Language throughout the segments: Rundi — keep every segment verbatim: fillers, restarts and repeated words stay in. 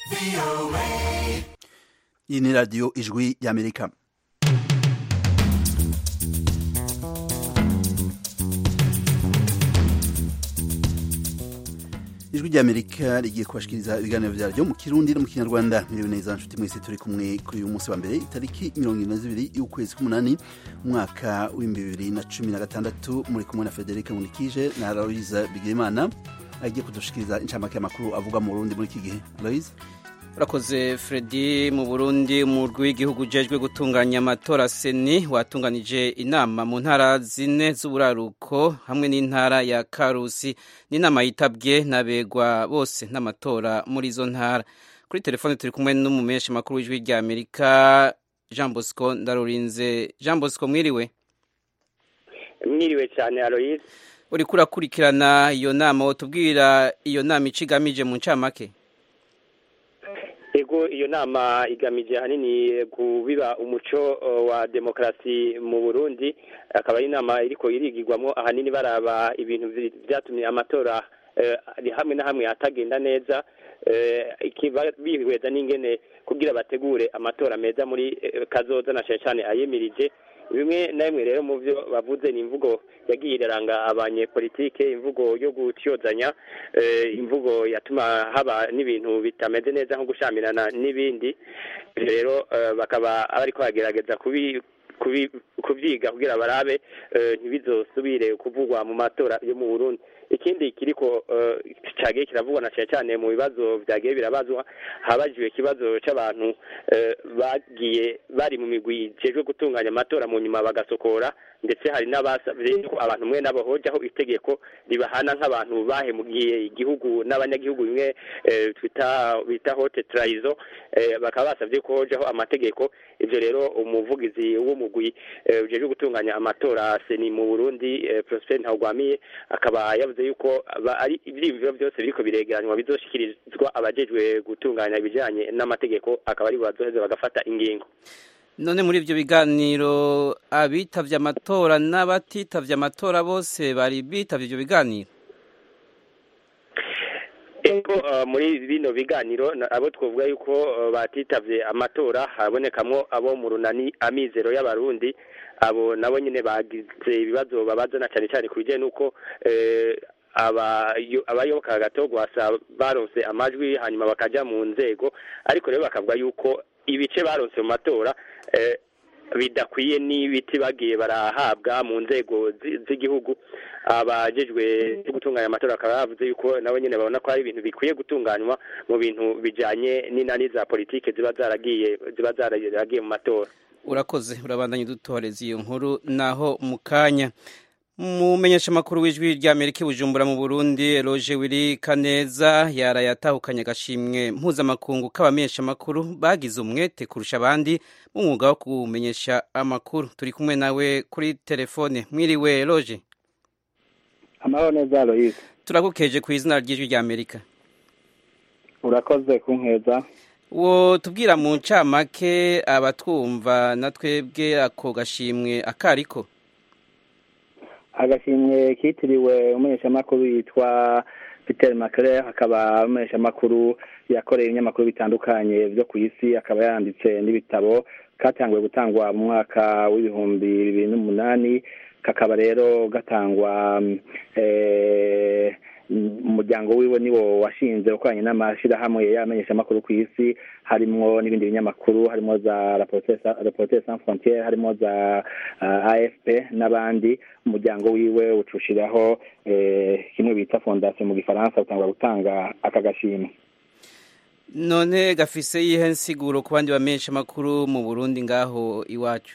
Iyi ni radiyo ijwi y'Amerika. Ijwi ry'Amerika rigiye kubashikiriza ibiganiro vyaryo mu Kirundi no mu Kinyarwanda. Miriwe neza nshuti mwese turi kumwe kuri uyu munsi wa mbere itariki mirongo ine na zibiri y'ukwezi k'umunani umwaka w'ibihumbi bibiri na cumi na gatandatu. Muri kumwe na Frederic Munikije na Aloise Bigirimana agiye kudushikiriza incamake y'amakuru avuga mu Burundi muri iki gihe. Aloise. Urakoze Fredi. Mu Burundi umurwi w'igihugu ujejwe gutunganya amatora Seni watunganije inama mu ntara zine z'uburaruko hamwe n'intara ya Karusi. N'inama yitabwe n'abegwa bose n'amatora muri izo ntara. Kuri telefone turi kumwe n'umumenyesha makuru w'ijwi rya Amerika Jean Bosco Ndarurinze. Jean Bosco, mwiriwe? Mwiriwe cyane Aloise. Uri kurakurikirana iyo nama, wotubwira iyo nama icigamije mu ncamake? Ego, iyo nama igamije hanini kubiba umuco wa demokrasi mu Burundi. Akaba ari inama iriko irigirwamo ahanini baraba ibintu vyatumye amatora eh, hamwe na hamwe atagenda neza, eh, ikibihweza n'ingene kugira bategure amatora meza muri eh, kazoza na cyane ayemirije. Bimwe na bimwe rero mu byo bavuze ni imvugo yagiye iraranga abanyepolitike, imvugo yo gutyozanya, eh, imvugo yatuma haba n'ibintu bitameze neza nko gushamirana n'ibindi. Rero eh, bakaba ariko bagerageza kubi kuvyiga kugira barabe uh, ntibizosubire kuvugwa mu matora yo mu Burundi. Ikindi kiriko uh, cagiye kiravugwa na cyane mu bibazo vyagiye birabazwa, habajijwe ikibazo c'abantu uh, bagiye bari mu migwi ijejwe gutunganya amatora mu nyuma bagasokora, ndetse hari n'abasavye ko abantu mwe nabo hojaho itegeko ribahana nk'abantu bahemugiye igihugu n'abanyagihugu bimwe uh, twita bita haute trahison. Uh, bakaba basavye ko hojaho amategeko. Ivyo rero umuvugizi wo mugwi ujejwe gutunganya amatora Seni mu Burundi Prosper Ntagwamiye akaba yavuze yuko ari ivyivyo byose biriko biregeranywa bizoshikirizwa abajejwe gutunganya ibijanye n'amategeko, akaba ari bazoheza bagafata ingingo. None muri ivyo biganiro abitavye amatora n'abatitavye amatora bose bari bitavye ivyo biganiro? Eko uh, muri bino biganiro abo twovuga yuko uh, batitavye amatora habonekamwo abo mu runani Amizero y'Abarundi. Abo nabo nyine bagize ibibazo babaza na cyane cyane kubijye nuko eh, aba abayoboka gatogwa baronse amajwi hanyuma bakaja mu nzego, ariko rero bakavuga yuko ibice baronse mu matora eh, bidakwiye n'ibiti bagiye barahabwa mu nzego z'igihugu. Abajejwe gutunganya amatora akaba bavuze yuko nabo nyene babona ko ari ibintu bikwiye gutunganywa mu bintu bijanye n'inani za politike ziba zaragiye ziba zaragiye mu matora. Urakoze, urabandanye dutoreza iyo nkuru naho mukanya. Mumenyesha makuru w'ijwi rya Amerika Bujumbura mu Burundi Roger Wiri Kaneza yarayatahukanye agashimwe mpuzamakungu k'abamenyesha makuru bagize umwete kurusha abandi mu mwuga wo kumenyesha amakuru. Turi kumwe nawe kuri telefone. Mwiriwe Roger? Amahoro neza Aloise. Turagukeje ku izina ry'ijwi rya Amerika. Urakoze kunkeza. Wo tubwira mu ncamake abatwumva na twebwe ako gashimwe akariko? Agashimwe kitiriwe umumenyeshamakuru yitwa Peter Macler, akaba umumenyeshamakuru yakoreye ibinyamakuru bitandukanye byo ku isi, akaba yanditse n'ibitabo, katanguye gutangwa mu mwaka w'ibihumbi bibiri n'umunani, kakaba rero gatangwa eh umuryango wiwe niwo washinze ukoranye n'amashirahamwe y'abamenyeshamakuru ku isi, harimo n'ibindi binyamakuru, harimo za Reporters Sans Frontières, harimo za uh, A F P n'abandi. Umuryango wiwe ucushiraho eh, kimwe bita fondation mu gifaransa, utangwa gutanga akagashimwe. None gafise yihe nsiguro ku bandi bamenyeshamakuru mu Burundi ngaho iwacu?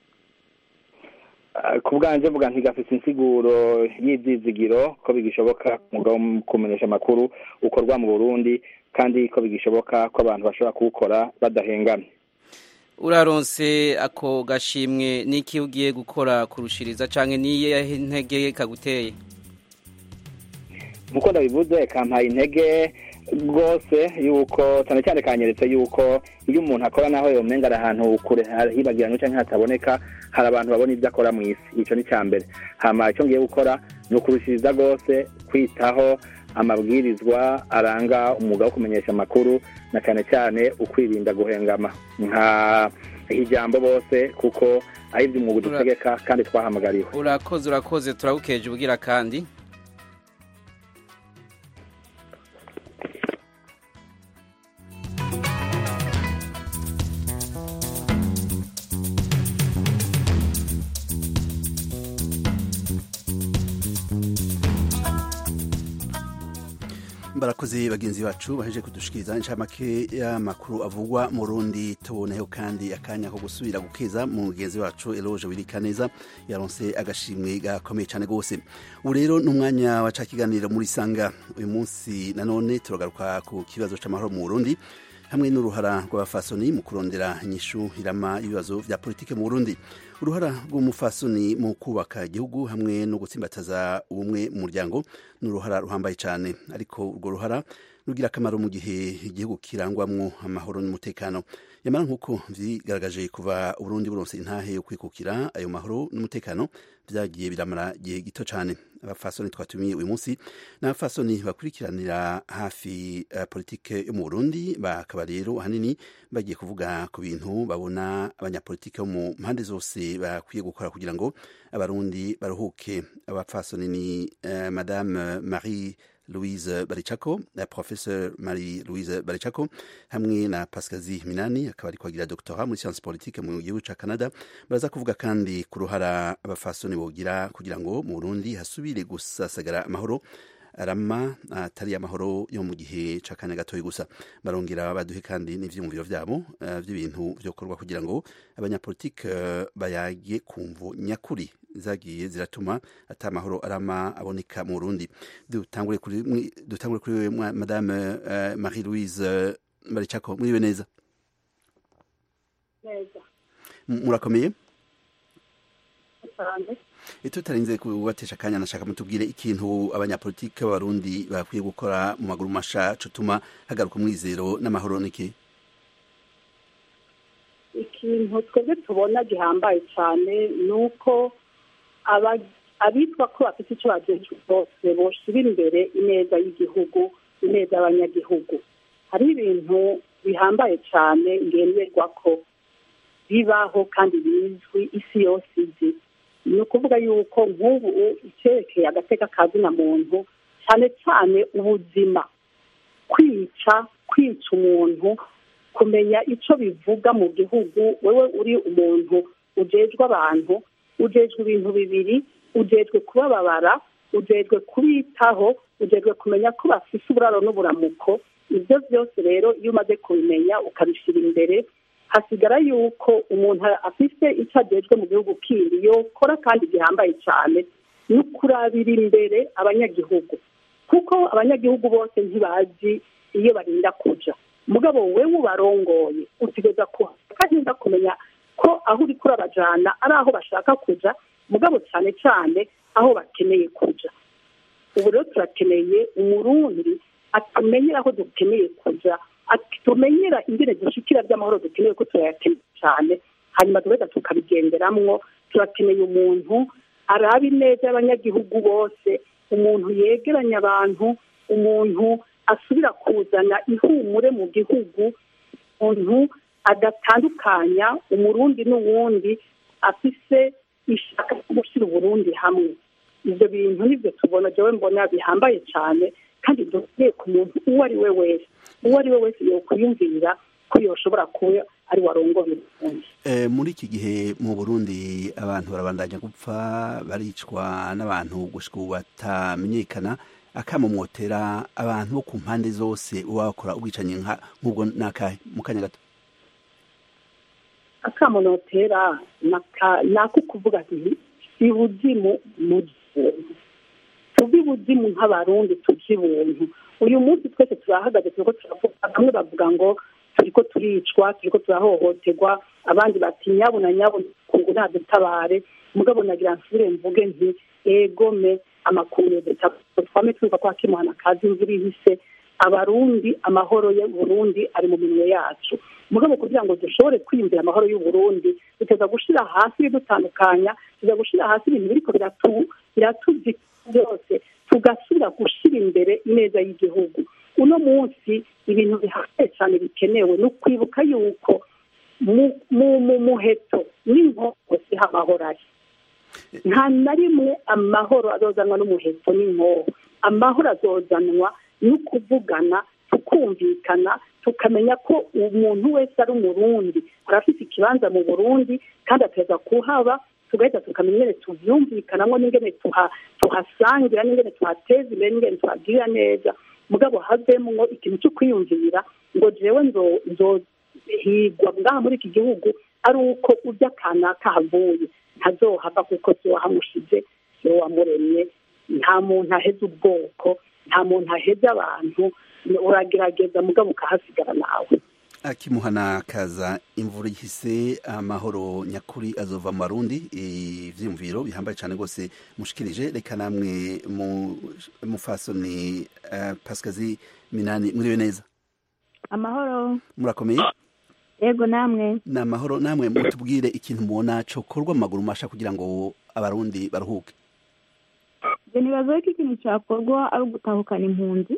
Kubwanje vuga ntigafise insiguro y'ivyizigiro ko bigishoboka mu kumenyesha amakuru ukorwa mu Burundi, kandi ko bigishoboka ko abantu bashobora kuwukora badahengamye. Uraronse ako gashimwe niki ugiye gukora kurushiriza canke niye intege kaguteye? Muko ndabivuze kampaye intege rwose yuko cyane cyane kanyeretse yuko iyo umuntu akora naho yomenga ari ahantu kure hibagirana cyangwa hataboneka, hari abantu babona ibyo akora mu isi. Ico ni cyambere. Hama icyo ngiye gukora no kurushiriza rwose kwitaho amabwirizwa aranga umwuga wo kumenyesha amakuru na cyane cyane ukwirinda guhengama nka ijambo bose kuko ari iby'umwuga dutegeka kandi twahamagariwe. Urakoze urakoze turagukeje ubugira kandi barakoze bagenzi bacu baheje kudushikiriza inshamake y'amakuru avugwa mu Burundi. Tuboneho kandi akanya ko gusubira gukeza mu mugenzi wacu Eloge Wirikaneza yaronse agashimwe gakomeye cyane gose. Ubu rero n'umwanya wa cakiganiro muri Sanga. Uyu munsi nanone turagaruka ku kibazo c'amahoro mu Burundi hamwe n'uruhara rw'abafasoni mu kurondera inyishu hirama ibibazo vya politike mu Burundi. Uruhara rw'umufasoni mu kubaka igihugu hamwe no gutsimbataza ubumwe mu muryango n'uruhara ruhambaye cyane, ariko urwo ruhara rugira akamaro mu gihe igihugu kirangwamwo amahoro n'umutekano. Yamara nk'uko vyigaragaje kuva Burundi buronse intahe yo kwikukira, ayo mahoro n'umutekano vyagiye biramara igihe gito cyane. Abafasoni twatumiye uyu munsi n'abafasoni bakurikiranira hafi uh, politike yo mu Burundi, bakaba rero ahanini bagiye kuvuga ku bintu babona abanyapolitike bo mu mpande zose bakwiye gukora kugira ngo abarundi baruhuke. Abafasoni ni uh, Madame Marie Louise Baricako, la professeur Marie Louise Baricako hamwe na Pascazi Minani akaba ari kwagira doctorat muri science politique mu gihugu ca Canada. Baraza kuvuga kandi ku ruhara abafasoni bogira kugira ngo mu Burundi hasubire gusasagara amahoro arama atari amahoro yo mu gihe cakanya gatoyi gusa. Barongera baduhe kandi n'ivyumviro vyabo uh, vy'ibintu vyokorwa kugira ngo abanyapolitike uh, bayage kumvo nyakuri zagiye ziratuma ata amahoro arama aboneka mu Burundi. Dutangure kuri dutangure kuri Madame uh, Marie Louise uh, Baricako, muri neza. Neza. Murakomeye? Cyane. Tutarinze kubatesha akanya nashaka mutubwire ikintu abanyapolitike b'abarundi bakwiye gukora mu maguru masha cutuma hagaruka umwizero n'amahoro niki? Ikintu twebwe tubona gihambaye cyane nuko abitwa ko bafite icyo bajeje bose boshira imbere ineza y'igihugu, ineza y'abanyagihugu. Hari ibintu bihambaye cyane ngenderwa ko bibaho kandi bizwi isi yose izi. Ni ukuvuga yuko nk'ubu icyerekeye agateka kazina muntu cyane cyane ubuzima, kwica kwica umuntu, kumenya icyo bivuga mu gihugu. Wewe uri umuntu ujejwe abantu, ujejwe ibintu bibiri, ujejwe kubababara, ujejwe kubitaho, ujejwe kumenya ko bafise uburaro n'uburamuko. Ibyo byose rero iyo umaze kubimenya ukabishyira imbere, hasigara yuko umuntu afise icyo agejwe mu gihugu kindi yokora kandi gihambaye cyane no kurabira imbere abanyagihugu, kuko abanyagihugu bose ntibazi iyo barinda kuja. Mugabo wewe ubarongoye utigeza ko kahinda kumenya ko aho uri kurabajana ari aho bashaka kuja, mugabo cyane cyane aho bakeneye kuja. Ubu rero turakeneye umurundi atumenyera aho dukeneye kuja, tumenyera ingene dushikira by'amahoro dukeneye ko turayakeneye cyane, hanyuma tugenda tukabigenderamwo. Turakeneye umuntu arabi neza y'abanyagihugu bose, umuntu yegeranya abantu, umuntu asubira kuzana ihumure mu gihugu, umuntu adatandukanya umurundi n'uwundi, afise ishaka gushyira Uburundi hamwe. Ibyo bintu nibyo tubona, jewe mbona bihambaye cyane kandi dukwiye ku muntu uwo ari we wese uwo ari we wese yokwiyumvira ko yoshobora kuba ari warongoye Burundi. Eh, muri iki gihe mu Burundi abantu barabandanya gupfa, baricwa n'abantu gushika batamenyekana. Akamomotera abantu bo ku mpande zose uwakora ubwicanye nk'ubwo naka mu kanya gato. Akamonotera naka nako kuvuga nti ibuzimu mu tubibuzimu nk'abarundi tujibuntu. Uyu munsi twese turahagaze turiko turavuga, bamwe bavuga ngo turiko turicwa, turiko turahohoterwa, abandi bati nyabo na nyabo ngo nadutabare. Mugabo nagira nsubire mvuge nti egome amakuru twame twumva ko akimwana kazi imvura ihise. Abarundi amahoro y'u Burundi ari mu minwe yacu. Mugabo kugira ngo dushobore kwiyumvira amahoro y'u Burundi tuteza gushira hasi dutandukanya, tuza gushira hasi ibintu biriko biratu biratuzi byose tugasubira gushyira imbere ineza y'igihugu. Uno munsi ibintu bihambaye cyane bikenewe no kwibuka yuko mu muheto n'inkoko siho amahoro ari. Nta na rimwe amahoro azozanwa n'umuheto n'inkoko. Amahoro azozanwa no kuvugana, tukumvikana, tukamenya ko umuntu wese ari umurundi arafite ikibanza mu Burundi kandi ateza kuhaba, tugahita tukamenya ingene tuvyumvikanamo n'ingene tuhasangira n'ingene tuhateza imbere n'ingene tuhagirira neza. Mugabo havemwo ikintu cyo kwiyumvira ngo jewe nzohigwa ngaha muri iki gihugu ari uko urya kana kahavuye ntazohava kuko si wahamushize si wamuremye. Nta muntu aheza ubwoko, nta muntu aheza abantu, uragerageza mugabo ukahasigara nawe. Akimuhana kaza imvura ihise amahoro nyakuri azova mu Barundi. Ivyumviro bihambaye cyane gose mushikirije. Reka namwe mu mufasoni uh, Pascazi Minani muriwe neza? Amahoro. Murakomeye? Yego namwe. Na amahoro namwe mutubwire ikintu mubona cokorwa mu maguru masha kugira ngo abarundi baruhuke. Je nibaza ko ikintu cyakorwa ari ugutahukana impunzi,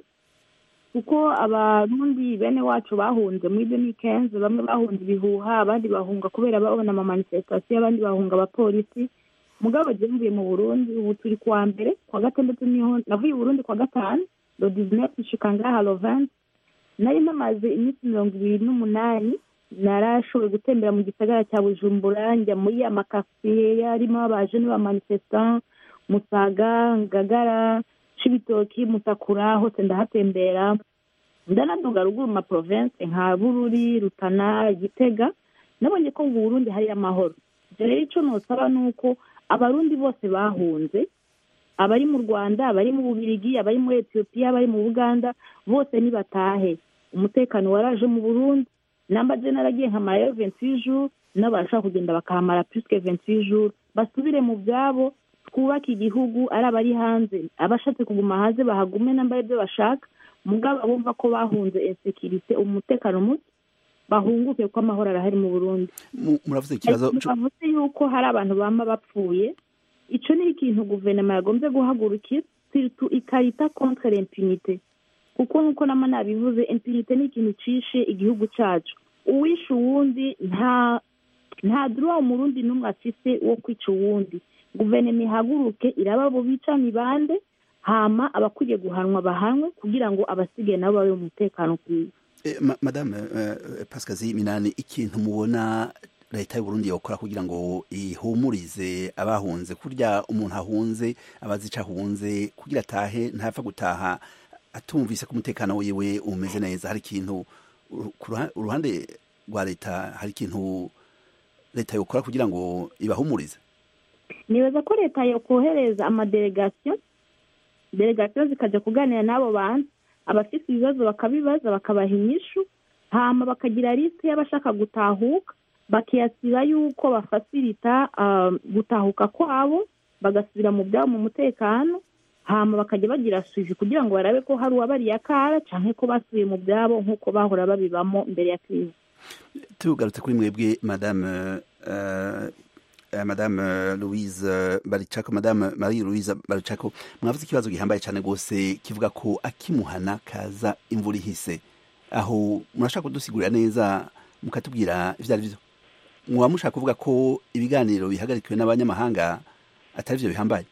kuko abarundi bene wacu bahunze muri demi kenze, bamwe bahunze ibihuha, abandi bahunga kubera babona ama manifestation, abandi bahunga abapolisi. Mugabo je mvuye mu Burundi ubu turi kwa mbere, kwa gatandatu niho navuye Burundi kwa gatanu do dix-neuf shikanga halo vingt. Nari namaze iminsi mirongo ibiri n'umunani narashoboye gutembera mu gisagara cya Bujumbura, njya muri amakafiye yarimo abaje n'aba manifestant, Musaga, Ngagara, Cibitoki, Mutakura, hose ndahatembera. Ndanaduga ruguru ma province nka Bururi, Rutana, Gitega. Nabonye ko mu Burundi hari amahoro. Rero ico nosaba nuko abarundi bose bahunze, abari mu Rwanda, abari mu Bubiligi, abari muri Ethiopia, abari mu Uganda, bose nibatahe. Umutekano waraje mu Burundi. Namba je naragiye nka mayo vingt-huit jours, n'abashaka kugenda bakahamara plus que vingt-huit jours. Basubire mu byabo, twubaka igihugu. Ari abari hanze abashatse kuguma hanze bahagume namba ibyo bashaka, mugabo bumva ko bahunze insécurité, umutekano muke, bahunguke ko amahoro arahari mu Burundi. Muravuze ikibazo bavuze yuko hari abantu bamba bapfuye. Ico ni ikintu guverinoma yagombye guhagurukira, surtout ikarita contre l'impunité, kuko nkuko nama nabivuze impunité ni ikintu cishe igihugu cacu. Uwishe uwundi nta nta droit umurundi numwe afise wo kwica uwundi. Guverinoma ihaguruke iraba bo bicana ibande, hama abakwiye guhanwa bahanwe kugira ngo abasige nabo babe umutekano kwiye. Eh, ma, Madame uh, Pascazi Minani, ikintu mubona leta y'u Burundi yokora kugira ngo ihumurize abahunze, kurya umuntu ahunze abazica ahunze kugira atahe ntapfa gutaha atumvise ko umutekano wiwe umeze neza? Hari ikintu uruhande rwa leta, hari ikintu leta yokora kugira ngo ibahumurize? Nibaza ko leta yokohereza amadelegation delegation zikaja kuganira nabo bantu abafite ibibazo bakabibaza bakabaha inyishu, hama bakagira liste y'abashaka gutahuka, bakiyasiba yuko bafasirita uh, gutahuka kwabo bagasubira mu byabo mu mutekano, hama bakajya bagira suivi kugira ngo barabe ko hari uwabari yakara canke ko basubiye mu byabo nkuko bahora babibamo mbere ya krize. Tugarutse kuri mwebwe Madame uh, Madame Louise Baricako, Madame Marie Louise Baricako, mwavuze ikibazo gihambaye cyane gose kivuga ko akimuhana kaza imvura ihise. Aho murashaka kudusigurira neza mukatubwira ivyo ari byo? Mwa mushaka kuvuga ko ibiganiro bihagarikiwe n'abanyamahanga atari byo bihambaye?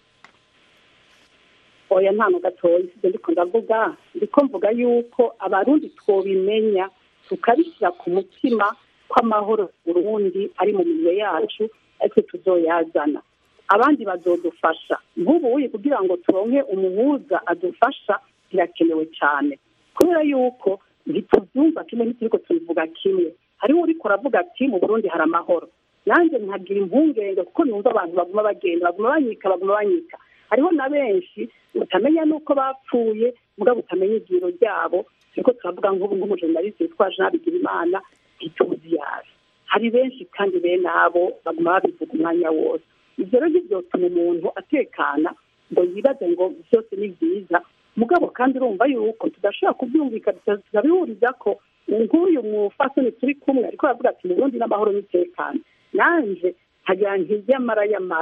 Oya nta gatoyi sije ndiko ndavuga, ndiko mvuga yuko abarundi twobimenya tukabishyira ku mutima ko amahoro Burundi ari mu minwe yacu, ese tuzoyazana. Abandi bazodufasha nk'ubu uyi kugira ngo turonke umuhuza adufasha birakenewe cyane, kubera yuko ntituvyumva kimwe n'ituriko tubivuga kimwe. Hariho uriko aravuga ati mu Burundi hari amahoro, nanjye nkagira impungenge kuko numva abantu baguma bagenda baguma banyika baguma banyika. Hariho na benshi utamenya nuko bapfuye, mugabo utamenya igiro ryabo. Turiko turavuga nk'ubu nk'umujournaliste witwa Jean Bigirimana ituzi yawe. Hari benshi kandi bene abo baguma babivuga umwanya wose. Ivyo rero byotuma umuntu atekana ngo yibaze ngo byose ni byiza, mugabo kandi urumva yuko tudashobora kubyumvika tukabihuriza ko nk'uyu mufasoni turi kumwe ariko aravuga ati mu Burundi n'amahoro n'umutekano. Nanje hagira nk'ijya mara yamara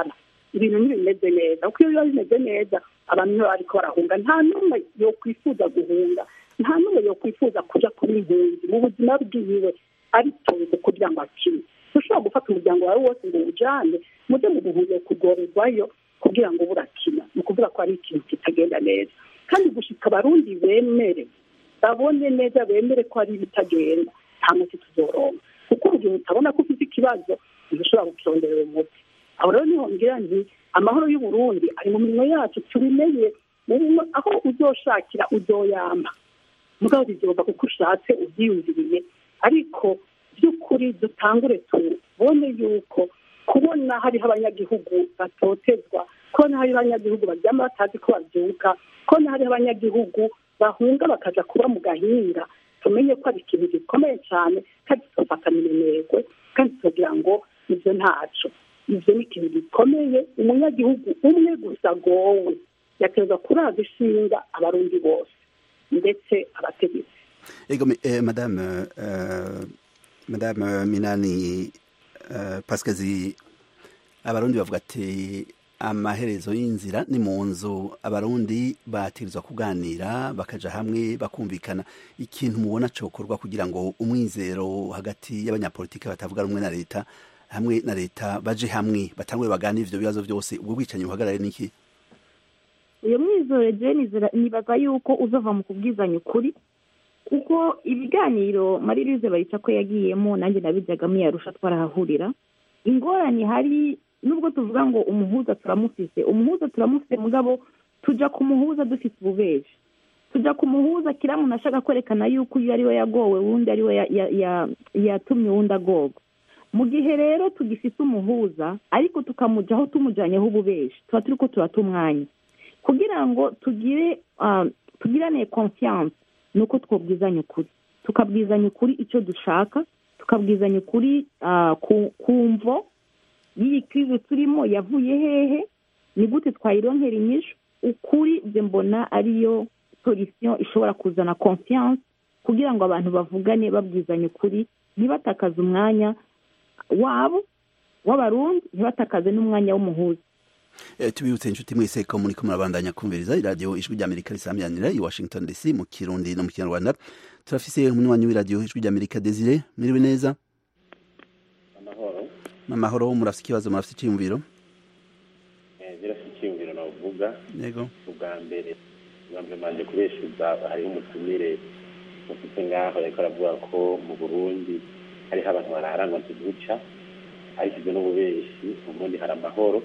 ibintu ntibimeze neza kuko iyo biba bimeze neza abantu nibo bariko barahunga nta n'umwe yokwifuza guhunga nta n'umwe yokwifuza kuja kuba impunzi mu buzima bwiwe aritonze kugira ngo akine ushobora gufata umuryango wawe wose ngo ujane muje mu buhungiro kugorerwayo kugira ngo burakina ni ukuvuga ko ari ikintu kitagenda neza kandi gushika abarundi bemere babone neza bemere ko ari ibitagenda nta muti tuzoronka kuko mu gihe utabona ko ufite ikibazo ntushobora gukironderera umuti aho rero niho ngira nti amahoro y'uburundi ari mu minwe yacu tubimenye aho uzoshakira uzoyamba mugabo bizova kuko ushatse ubyiyumviriye ariko by'ukuri dutangure tubone yuko kubona hariho abanyagihugu batotezwa kubona hariho abanyagihugu baryama batazi ko babyuka kubona hariho abanyagihugu bahunga bakaja kuba mu gahinga tumenye ko ari ikintu gikomeye cyane kandi tugafatana iminegwe kandi tugira ngo ibyo ntaco ibyo ni ikintu gikomeye umunyagihugu umwe gusa gowe yategerezwa kuraza ishinga abarundi bose ndetse abategetsi ego eh, madame uh, madame Minani uh, Pascazi abarundi bavuga ati amaherezo y'inzira ni mu nzu abarundi batirizwa kuganira bakaja hamwe bakumvikana ikintu mubona cokorwa kugira ngo umwizero hagati y'abanyapolitike batavuga rumwe na leta hamwe na leta baje hamwe batangwe baganira ivyo bibazo byose ubwo bwicanyi buhagarare niki uyo mwizero je nibaza yuko uzova mu kubwizanya ukuri kuko ibiganiro Maririze bayica ko yagiyemo nanjye nabijagamo yarusha twarahahurira ingorane hari nubwo tuvuga ngo umuhuza turamufise umuhuza turamufise mugabo tuja kumuhuza dufite ububeje tuja kumuhuza kiramu nashaka kwerekana yuko uyu ari we yagowe wundi ari we yatumye wundi agogo mu gihe rero tugifite umuhuza ariko tukamujaho tumujanyeho ububeje tuba turiko turatumwanya kugira ngo tugire uh, tugirane confiance nuko twobwizanya ukuri tukabwizanya ukuri icyo dushaka tukabwizanya ukuri uh, ku, kumvo iyi krizo turimo yavuye hehe ni gute twayironkera inyishu ukuri bye mbona ariyo solution ishobora kuzana confiance kugira ngo abantu bavugane babwizanya ukuri ntibatakaze umwanya wabo w'abarundi ntibatakaze n'umwanya w'umuhuza E, tubibutse inshuti mwese ko muri kumwe abandanya kumviriza iradio ijwi ry'Amerika risamyanira i Washington D C mu Kirundi no mu Kinyarwanda turafise umunywanyi w'iradio ijwi ry'Amerika Desire miriwe neza amahoro amahoro murafise ikibazo murafise icyumviro eh birafise icyumviro navuga yego ubwa mbere ubwa manje kubeshuza hari umutumire ufite ngaho ariko aravuga ko mu Burundi hari abantu bararangwa tuguca ariko ibyo n'ububeshi ubundi hari amahoro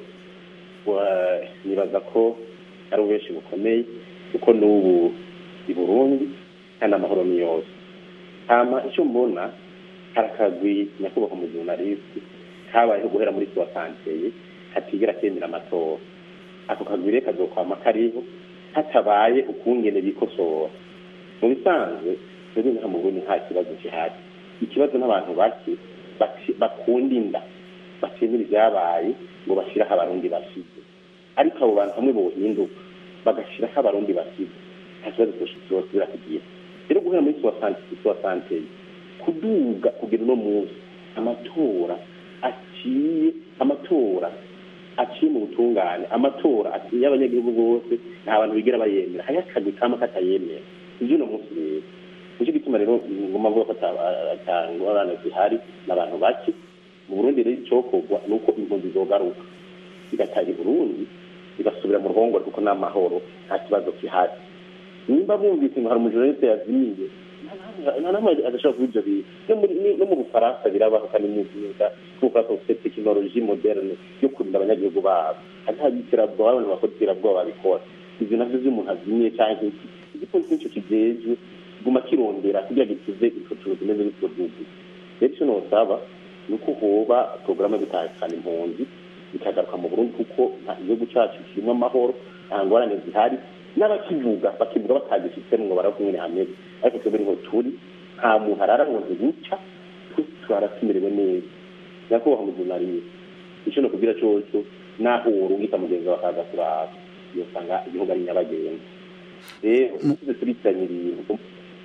nibaza ko ari ububeshi bukomeye kuko n'ubu i Burundi kandi amahoro ni yose hama icyo mbona hari akagwi nyakubahwa mu journaliste kabayeho guhera muri soixante hatigera kemera amatora ako kagwi rero kazokwama kariho hatabaye ukungene bikosora mu bisanzwe rero nta mu Burundi nta kibazo kihari ikibazo n'abantu baki bakunda inda batemera ibyabaye ngo bashiraho abarundi basize ariko abo bantu hamwe bohinduka bagashiraho abarundi basize nta kibazo cyose birakugira rero guhera muri soixante kuduga kugira uno munsi amatora aciye amatora aciye mu butungane amatora aciye abanyagihugu bose nta bantu bigira bayemera hari akagwi kama katayemera ivyo no munsi rero nicyo gituma rero ngoma mvuga ko atangwa abana zihari n'abantu baki mu Burundi rero icokorwa nuko impunzi zogaruka igatari Burundi igasubira mu ruhongore kuko n'amahoro nta kibazo kihari nimba bumvise ngo hari umujuriste yazimiye nta namwe adashobora kuba ibyo bintu no mu Bufaransa birabaho kandi n'imyuga kuko bafite tekinoloji moderne yo kurinda abanyagihugu babo atabyiterabwoba abantu bakora iterabwoba babikora ibyo navyo vy'umuntu azimiye canke igipolisi nico kijejwe guma kirondera kugira gituze ifotoro zimeze bityo dugu rero icyo nosaba nuko hoba programme bitahakana impunzi bikagaruka mu Burundi kuko igihugu cyacu kirimo amahoro nta ngorane zihari n'abakivuga bakivuga batagifite ngo barakumwe hamwe ariko twebwe ngo turi nta muntu ararangoze guca twarakimerewe neza nyakubahwa mu journaliste icyo no kugira cyoco naho urungika mugenzi wa kaza kuraba iyo sanga igihugu ari nyabagendwa rero tuze turitanye ibintu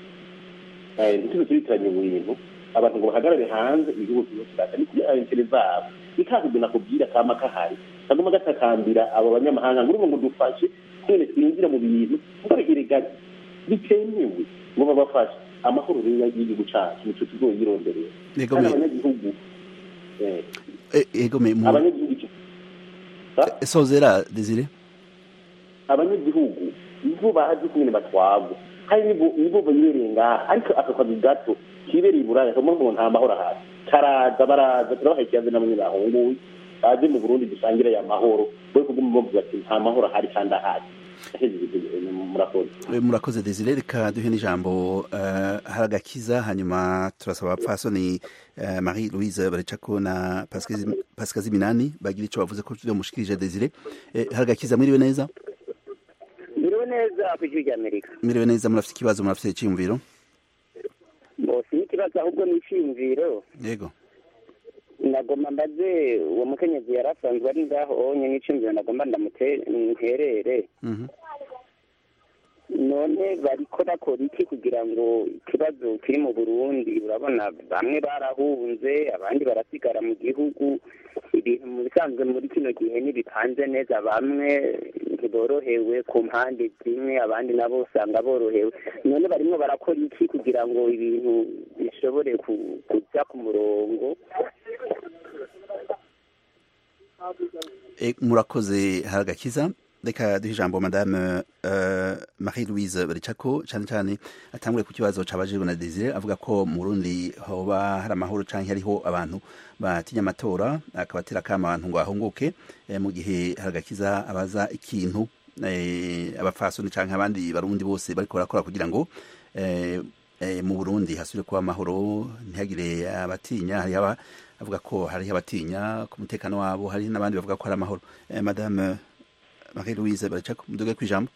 eh tuze turitanye ibintu abantu ngo bahagarare hanze igihugu cyose cyane ni kugira interezabo ikavuga nakubwira kama kahari kaguma gatakambira abo banyamahanga ngo ngo dufashe twene twinjira mu bintu ngo irega bitemewe ngo babafashe amahoro rero y'igihugu cyacu nico tuzoyironderera abanyagihugu eh ego me mu abanyagihugu sozera Desire abanyagihugu nibo bazi kumwe batwagwa hari nibo nibo banyerenga ariko akakwazi gato kibereye buraya so mu nta mahoro hasi karaza baraza turabahekiyaze namwe bahunguye baje mu Burundi dusangira ya mahoro bwo kuguma bavuga ati nta mahoro hari kandi ahari murakoze murakoze Desire reka duhe n'ijambo haragakiza hanyuma turasaba abapfasoni Marie Louise Baricako na Pascal Ziminani bagira ico bavuze ko byo mushikirije Desire haragakiza mwiriwe neza mwiriwe neza kujya rya Amerika mwiriwe neza murafite ikibazo murafite icyumviro bose ikibazo ahubwo ni icyumviro yego nagomba mbaze uwo mukenyezi yarasanzwe ari ngaho onye n'icyumviro nagomba ndamuterere none bariko bakora iki kugira ngo ikibazo kiri mu Burundi urabona bamwe barahunze abandi barasigara mu gihugu ibintu mu bisanzwe muri kino gihe ntibipanze neza bamwe ntiborohewe ku mpande zimwe abandi nabo usanga borohewe none barimo barakora iki kugira ngo ibintu bishobore kuja ku murongo murakoze haragakiza reka duhe ijambo madame uh, Marie Louise Baricako cyane cyane atangure ku kibazo cabajijwe na Desire avuga ko mu Burundi hoba hari amahoro canke hariho abantu batinya amatora akabatera kama abantu ngo ahunguke eh, mu gihe haragakiza abaza ikintu eh, abafasoni canke abandi barundi bose bariko barakora kugira ngo eh, eh, mu Burundi hasubire kuba amahoro ntihagire abatinya hari aba avuga ko hari abatinya ku mutekano wabo hari n'abandi bavuga ko hari amahoro eh, madame Marie Louise Baricako muduge kwijambo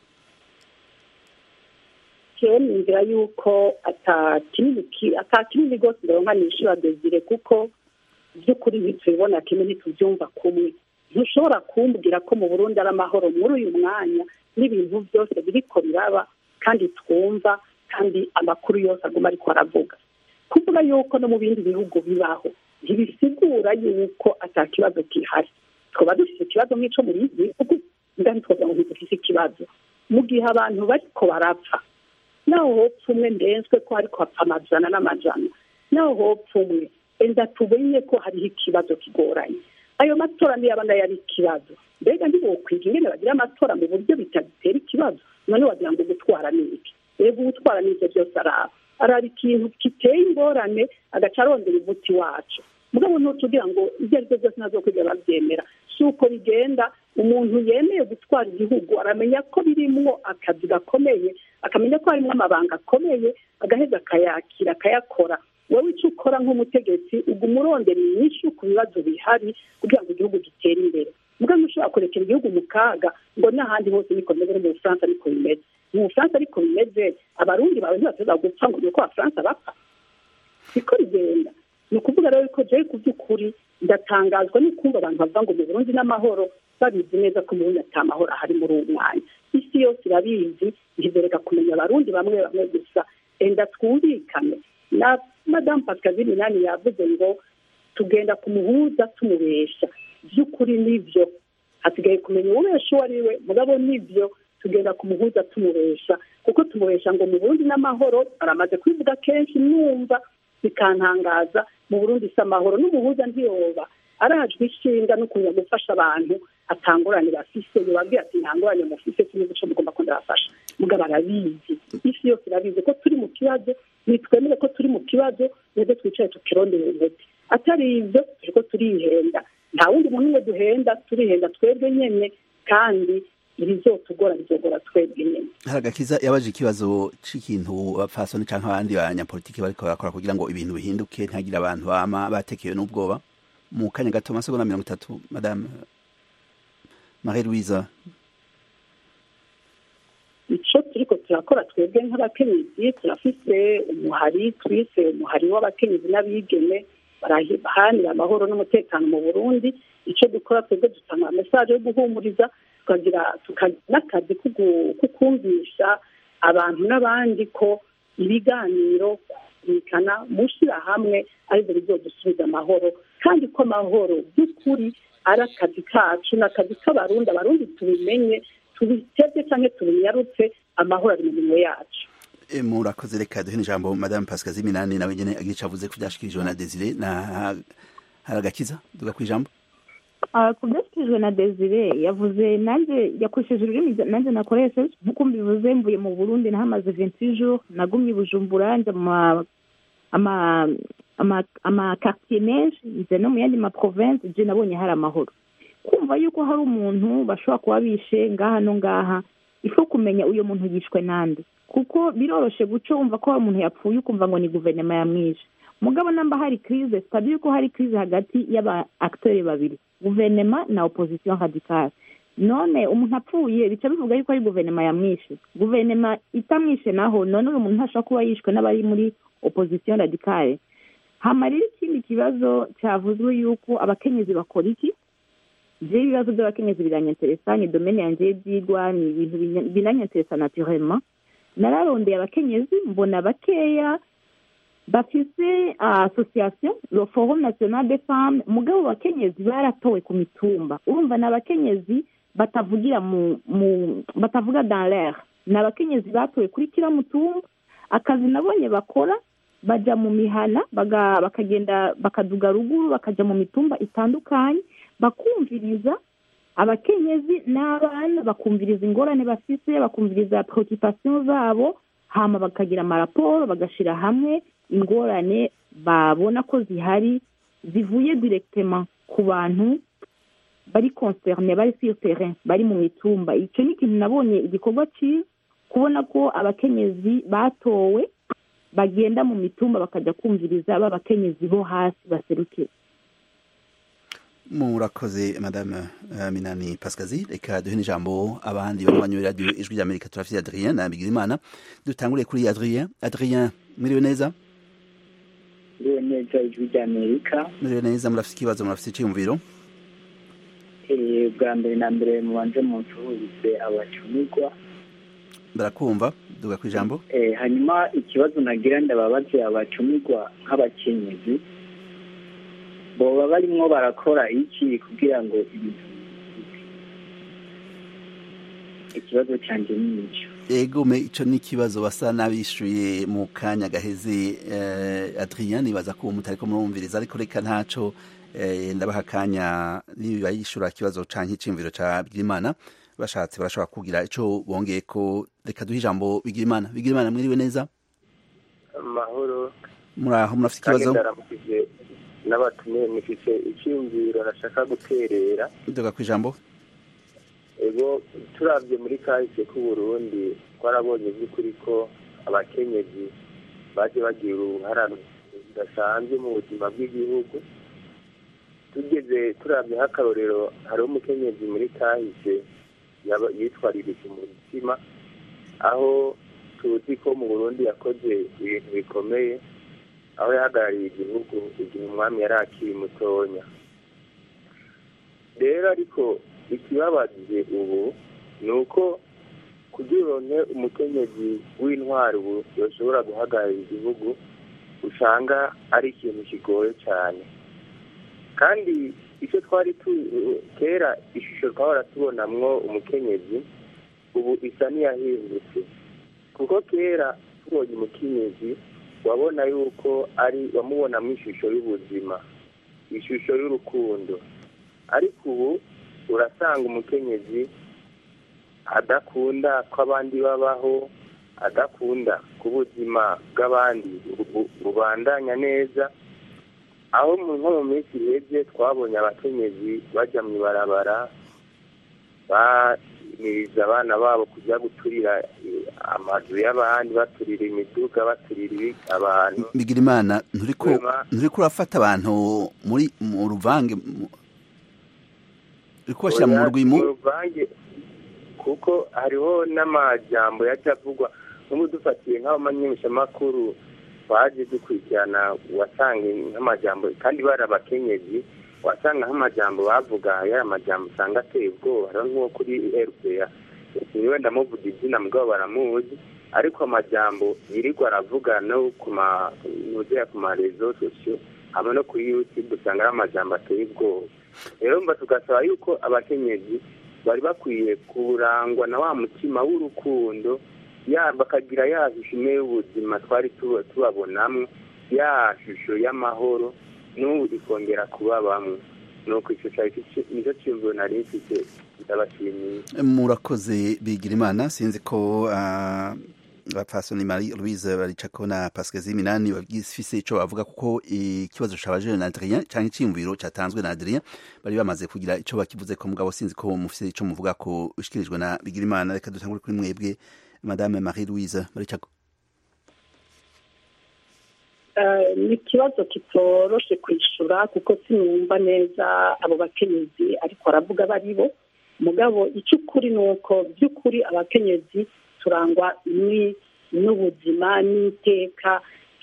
cyo ningira yuko atakiniki atakinini gose ndonka nishura Desire kuko byukuri bitubona kimwe ntitubyumva kumwe ntushobora kumbwira ko mu Burundi ari amahoro muri uyu mwanya n'ibintu byose biriko biraba kandi twumva kandi amakuru yose aguma ariko aravuga kuvuga yuko no mu bindi bihugu bibaho ntibisigura yuko atakibazo kihari twaba dufite ikibazo nk'ico muri ibi bihugu ndani twavuga ngo dufite ikibazo mu gihe abantu bariko barapfa naho hopfa umwe ndenswe ko hariko hapfa amajana n'amajana naho hopfa umwe enda tubenye ko hariho ikibazo kigoranye ayo matora niyo abana yari ikibazo mbega ndibokwiga ingene bagira amatora mu buryo bitagitera ikibazo none wagira ngo gutwara n'iki rego gutwara n'ivyo byose araba araba ikintu kiteye ingorane agaca arondera umuti wacu mugabo ntutugira ngo ibyo ari byo byose nazokwiga bavyemera suko bigenda umuntu yemeye gutwara igihugu aramenya ko birimwo akazi gakomeye akamenya ko harimo amabanga akomeye agaheza akayakira akayakora wowe icyo ukora nk'umutegetsi uguma urondera inyishu ku bibazo bihari kugira ngo igihugu gitere imbere mugabo ntushobora kurekera igihugu mu kaga ngo n'ahandi hose niko bimeze no mu Bufaransa ariko bimeze mu Bufaransa ariko bimeze abarundi bawe ntibatoza gupfa ngo nuko abafaransa bapfa siko rigenda ni ukuvuga rero ko jewe ku by'ukuri ndatangazwa no kumva abantu bavuga ngo mu Burundi n'amahoro babizi neza ko mu Burundi atamahoro ahari muri uwo mwanya isi yose irabizi ntibereka kumenya abarundi bamwe bamwe gusa enda twumvikane na Madame Pascal Ziminani yavuze ngo tugenda kumuhuza tumubesha by'ukuri nivyo hasigaye kumenya ubesha uwo ari we mugabo nivyo tugenda kumuhuza tumubesha kuko tumubesha ngo mu Burundi n'amahoro aramaze kwivuga kenshi numva bikantangaza mu Burundi s'amahoro n'umuhuza ntiyoba arajwe ishinga no kunya gufasha abantu atangorane bafise yobabwira ati ntangorane mufise kimwe cyo mugomba ko ndabafasha mugabo arabizi isi yose irabizi ko turi mu kibazo nitwemere ko turi mu kibazo neze twicaye tukirondera umuti atari ivyo turiko turihenda nta wundi muntu umwe duhenda turihenda twebwe nyene kandi ibizotugora bizogora twebwe nyene haragakiza yabaje ikibazo c'ikintu abapfasoni canke abandi banyapolitiki bariko barakora kugira ngo ibintu bihinduke ntagira abantu bama batekewe n'ubwoba mu kanya gato amasegonda mirongo itatu madame Marie Louise ico turiko turakora twebwe nk'abakenyezi turafise umuhari twise umuhari w'abakenyezi n'abigeme barahanira amahoro n'umutekano mu Burundi ico dukora twebwe dutanga message yo guhumuriza tukagira n'akazi kukumvisha abantu n'abandi ko ibiganiro bikana mushira hamwe ariko bizodusubiza amahoro kandi ko amahoro by'ukuri ari akazi kacu n'akazi k'abarundi abarundi tubimenye tubitebye cyangwa tubinyarutse amahoro ari mu minwe yacu. Murakoze, reka duhe ijambo Madame Pascazi Minani nawe nyene agica avuze ko byashikirijwe na Desire na haragakiza duga kwijambo. ku byashikirijwe na Desire yavuze nanjye yakoresheje ururimi nanjye nakoresheje nk'uko mbivuze mvuye mu Burundi nahamaze vingt-huit jours nagumye i Bujumbura njya mu ama ama ama quartier menshi nje no mu yandi ma province je nabonye hari amahoro. Kumva yuko hari umuntu bashobora kuba bishe ngaha no ngaha ifo kumenya uyo muntu yishwe nande, kuko biroroshe guco umva ko umuntu yapfuye ukumva ngo ni guverinoma yamwishe. Mugabo namba hari crise c'est-à-dire ko hari crise hagati y'aba acteurs babiri, guverinoma na opposition radicale. None umuntu apfuye bica bivuga yuko ari guverinoma yamwishe. Guverinoma itamwishe naho none uyu muntu ntashaka kuba yishwe n'abari muri opposition radicale. Hamarira ikindi kibazo cyavuzwe yuko abakenyezi bakora iki? Je ibibazo by'abakenyezi biranyenteresa, ni domaine yanje y'ibyigwa, ni ibintu binanyenteresa naturellement. Nararondeye abakenyezi mbona bakeya bafise association le Forum National des Femmes, mugabo bakenyezi baratowe ku mitumba. Urumva n'abakenyezi batavugira mu, mu batavuga dans l'air, n'abakenyezi batowe kuri kira mutumba. Akazi nabonye bakora baja mu mihana baga bakagenda bakaduga ruguru bakaja mu mitumba itandukanye bakumviriza abakenyezi n'abana, bakumviriza ingorane bafise, bakumviriza preoccupation zabo, hama bakagira amaraporo bagashira hamwe ingorane babona ko zihari zivuye directement ku bantu bari concerné bari sur terrain bari mu mitumba. Ico ni kintu nabonye igikorwa cyiza kubona ko abakenyezi batowe bagenda mu mitumba bakaja kumviriza aba bakenyezi bo hasi baseruke. Murakoze Madame uh, Minani Pascazi, reka duhe ijambo abandi banywanyi radio Ijwi ry'Amerika. Turafite Adrien na Bigirimana. Dutangure kuri Adrien. Adrien, mwiriwe neza? Mwiriwe neza Ijwi ry'Amerika. Mwiriwe neza, murafite ikibazo, murafite icyumviro? Eh, bwa mbere na mbere mubanze munsuhuze abacumirwa. Barakumva, duga ku ijambo. Eh, hanyuma ikibazo nagira ndababaze abacumirwa nk'abakenyezi boba barimo barakora iki kugira ngo ibintu ikibazo cyanje n'icyo ego me ico ni kibazo basa nabishuye mu kanya gaheze. eh, Adrien nibaza ko mutariko murumviriza ariko reka ntaco eh, ndabaha kanya niba yishura kibazo canke icimviro ca Bigirimana bashatse barashobora kugira ico bongeye ko. Reka duhe ijambo Bigirimana. Bigirimana, mwiriwe neza? Mahoro. Muraho, murafite ikibazo? N'abatumiye nifise icyumviro nashaka guterera. Duga ku ijambo. Ego turavye muri kahise ku Burundi twarabonye by'ukuri ko abakenyezi baje bagira uruhara rudasanzwe mu buzima bw'igihugu. Tugeze turavye nk'akarorero hari umukenyezi muri kahise yitwa Ririki mu mutima, aho tuzi ko mu Burundi yakoze ibintu bikomeye, aho yahagarariye igihugu igihe umwami yari akiri mutonya. Rero ariko ikibabaje ubu ni uko kugira uronke umukenyezi w'intwari ubu yoshobora guhagararira igihugu usanga ari ikintu kigoye cyane. Kandi icyo twari kera ishusho twahora tubonamwo umukenyezi ubu isa n'iyahindutse, kuko kera tubonye umukenyezi wabona yuko ari wamubona mu ishusho y'ubuzima, ishusho y'urukundo. Ariko ubu urasanga umukenyezi adakunda ko abandi babaho, adakunda ku buzima bw'abandi bubandanya neza. Aho nko mu minsi iheze twabonye abakenyezi bajya mu ibarabara bamiriza abana babo kujya guturira amazu y'abandi, baturira imiduga, baturira abantu. Bigirimana, nturiko nturiko urafata abantu muri mu ruvange, uriko bashira mu rwimu ruvange, kuko hariho n'amajambo yaje avugwa n'ubu dufatiye nk'abamenyesha makuru baje dukurikirana, wasanga nk'amajambo kandi bari abakenyezi, wasanga nk'amajambo bavuga yari amajambo usanga ateye ubwoba. Hariho nk'uwo kuri R P A niwe ndamuvuga izina mugabo baramuzi, ariko amajambo yirirwa aravuga no ku ma nuzera ku ma rezo sosiyo hamwe no kuri YouTube usanga ari amajambo ateye ubwoba. Rero mba tugasaba yuko abakenyezi bari bakwiye kurangwa na wa mutima w'urukundo, ya bakagira ya shusho y'ubuzima twari tubabonamwe, ya shusho y'amahoro n'ubu ikongera kuba bamwe. Nuko icyo cyari nicyo cyumviro nari mfite ndabashimiye. Murakoze Bigirimana, sinzi ko bapfasoni Marie Louise baricako na Pascal Ziminani bagifise ico bavuga kuko ikibazo cabaje na Adrien canke iciyumviro catanzwe na Adrien bari bamaze kugira ico bakivuze ko mugabo sinzi ko mufise ico muvuga ko ushikirijwe na Bigirimana. Reka dutangure kuri mwebwe Madame Marie Louise baricako. ni ikibazo kitoroshe kwishura kuko sinumva neza abo bakenyezi ariko aravuga bari bo mugabo icyo ukuri ni uko by'ukuri abakenyezi turangwa n'ubuzima n'iteka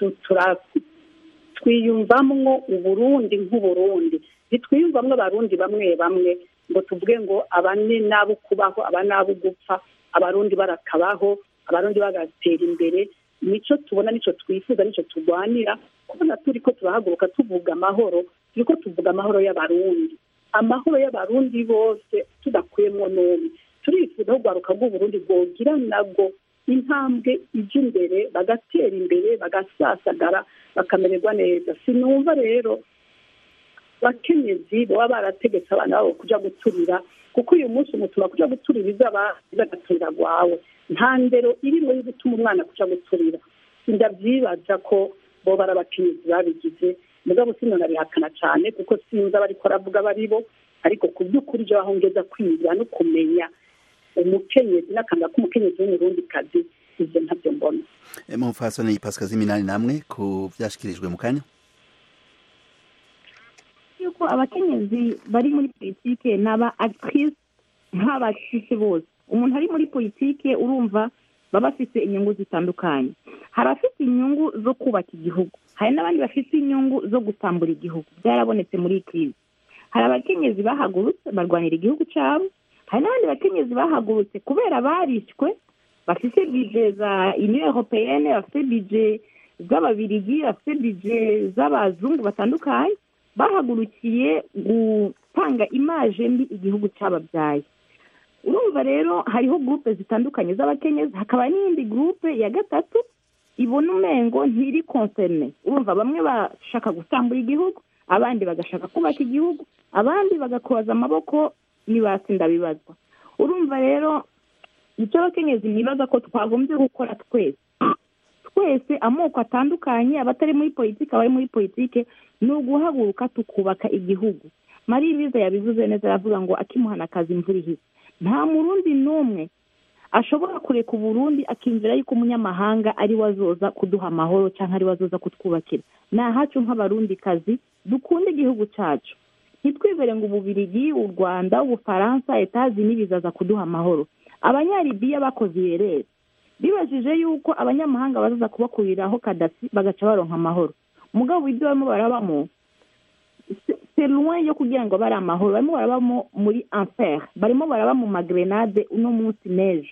twiyumvamwo uburundi nk'uburundi ntitwiyumvamwo abarundi bamwe bamwe ngo tuvuge ngo abane n'abo kubaho aba n'abo gupfa abarundi barakabaho abarundi bagatera imbere. Nico tubona nico twifuza nico turwanira kubona turi ko turahaguruka tuvuga amahoro turiko tuvuga amahoro y'abarundi amahoro y'abarundi bose tudakuyemo n'umwe turifuza kugwaruka bw'uburundi bwogira nabwo intambwe ije imbere bagatera imbere bagasasagara bakamererwa neza. Sinumva rero bakenyezi baba barategetse abana babo kuja guturira kuko uyu munsi umutuma kuja guturira izaba izagaturira gwawe nta ndero irimo yo gutuma umwana kuja guturira. Ndavyibaza ko bo barabakenyezi babigize mugabo sinona bihakana cyane kuko sinza bariko aravuga bari bo ariko ku by'ukuri je bahongeza kwinjira no kumenya umukenyezi n'akanga k'umukenyezi w'umurundi kazi ivyo ntavyo mbona. Mufasoni Pascal Ziminani namwe ku vyashikirijwe mu kanya yuko abakenyezi bari muri politike n'aba actrice nk'abacisi bose. Umuntu ari muri politike urumva baba afite inyungu zitandukanye. Hari afite inyungu zo kubaka igihugu, hari n'abandi bafite inyungu zo gutambura igihugu. Byarabonetse muri krizi. Hari abakenyezi bahagurutse barwanira igihugu cyabo, hari n'abandi bakenyezi bahagurutse kubera barishwe bafite budget za Union Européenne, bafite budget z'ababirigi, bafite budget z'abazungu batandukanye, bahagurukiye gutanga image mbi igihugu cyababyaye. Urumva rero hariho groupe zitandukanye z'abakenyezi, hakaba n'indi groupe ya gatatu ibona umengo ntiri concerne. Urumva bamwe bashaka gutambura igihugu, abandi bagashaka kubaka igihugu, abandi bagakoza amaboko nibatsinda bibazwa. Urumva rero icyo abakenyezi nibaza ko twagombye gukora twese twese amoko atandukanye, abatari muri politike abari muri politike, ni uguhaguruka tukubaka igihugu. Marie Louise yabivuze neza, aravuga ngo akimuhana akazi imvura ihise. Nta murundi n'umwe ashobora kureka Burundi akinjira yuko umunyamahanga ari wazoza kuduha amahoro cyangwa ari wazoza kutwubakira. Na hacu nk'abarundi kazi dukunda igihugu cyacu, ntitwibere ngo Ububirigi, u Rwanda, Ubufaransa, Etazi bizaza kuduha amahoro. Abanyalibiya bakoze irere bibajije yuko abanyamahanga bazaza kubakuriraho Gaddafi bagaca baronka amahoro. Mugabo ibyo barimo barabamo c'est loin yo kugira ngo bari amahoro, barimo barabamo muri enfer, barimo baraba mu magrenade uno munsi neige.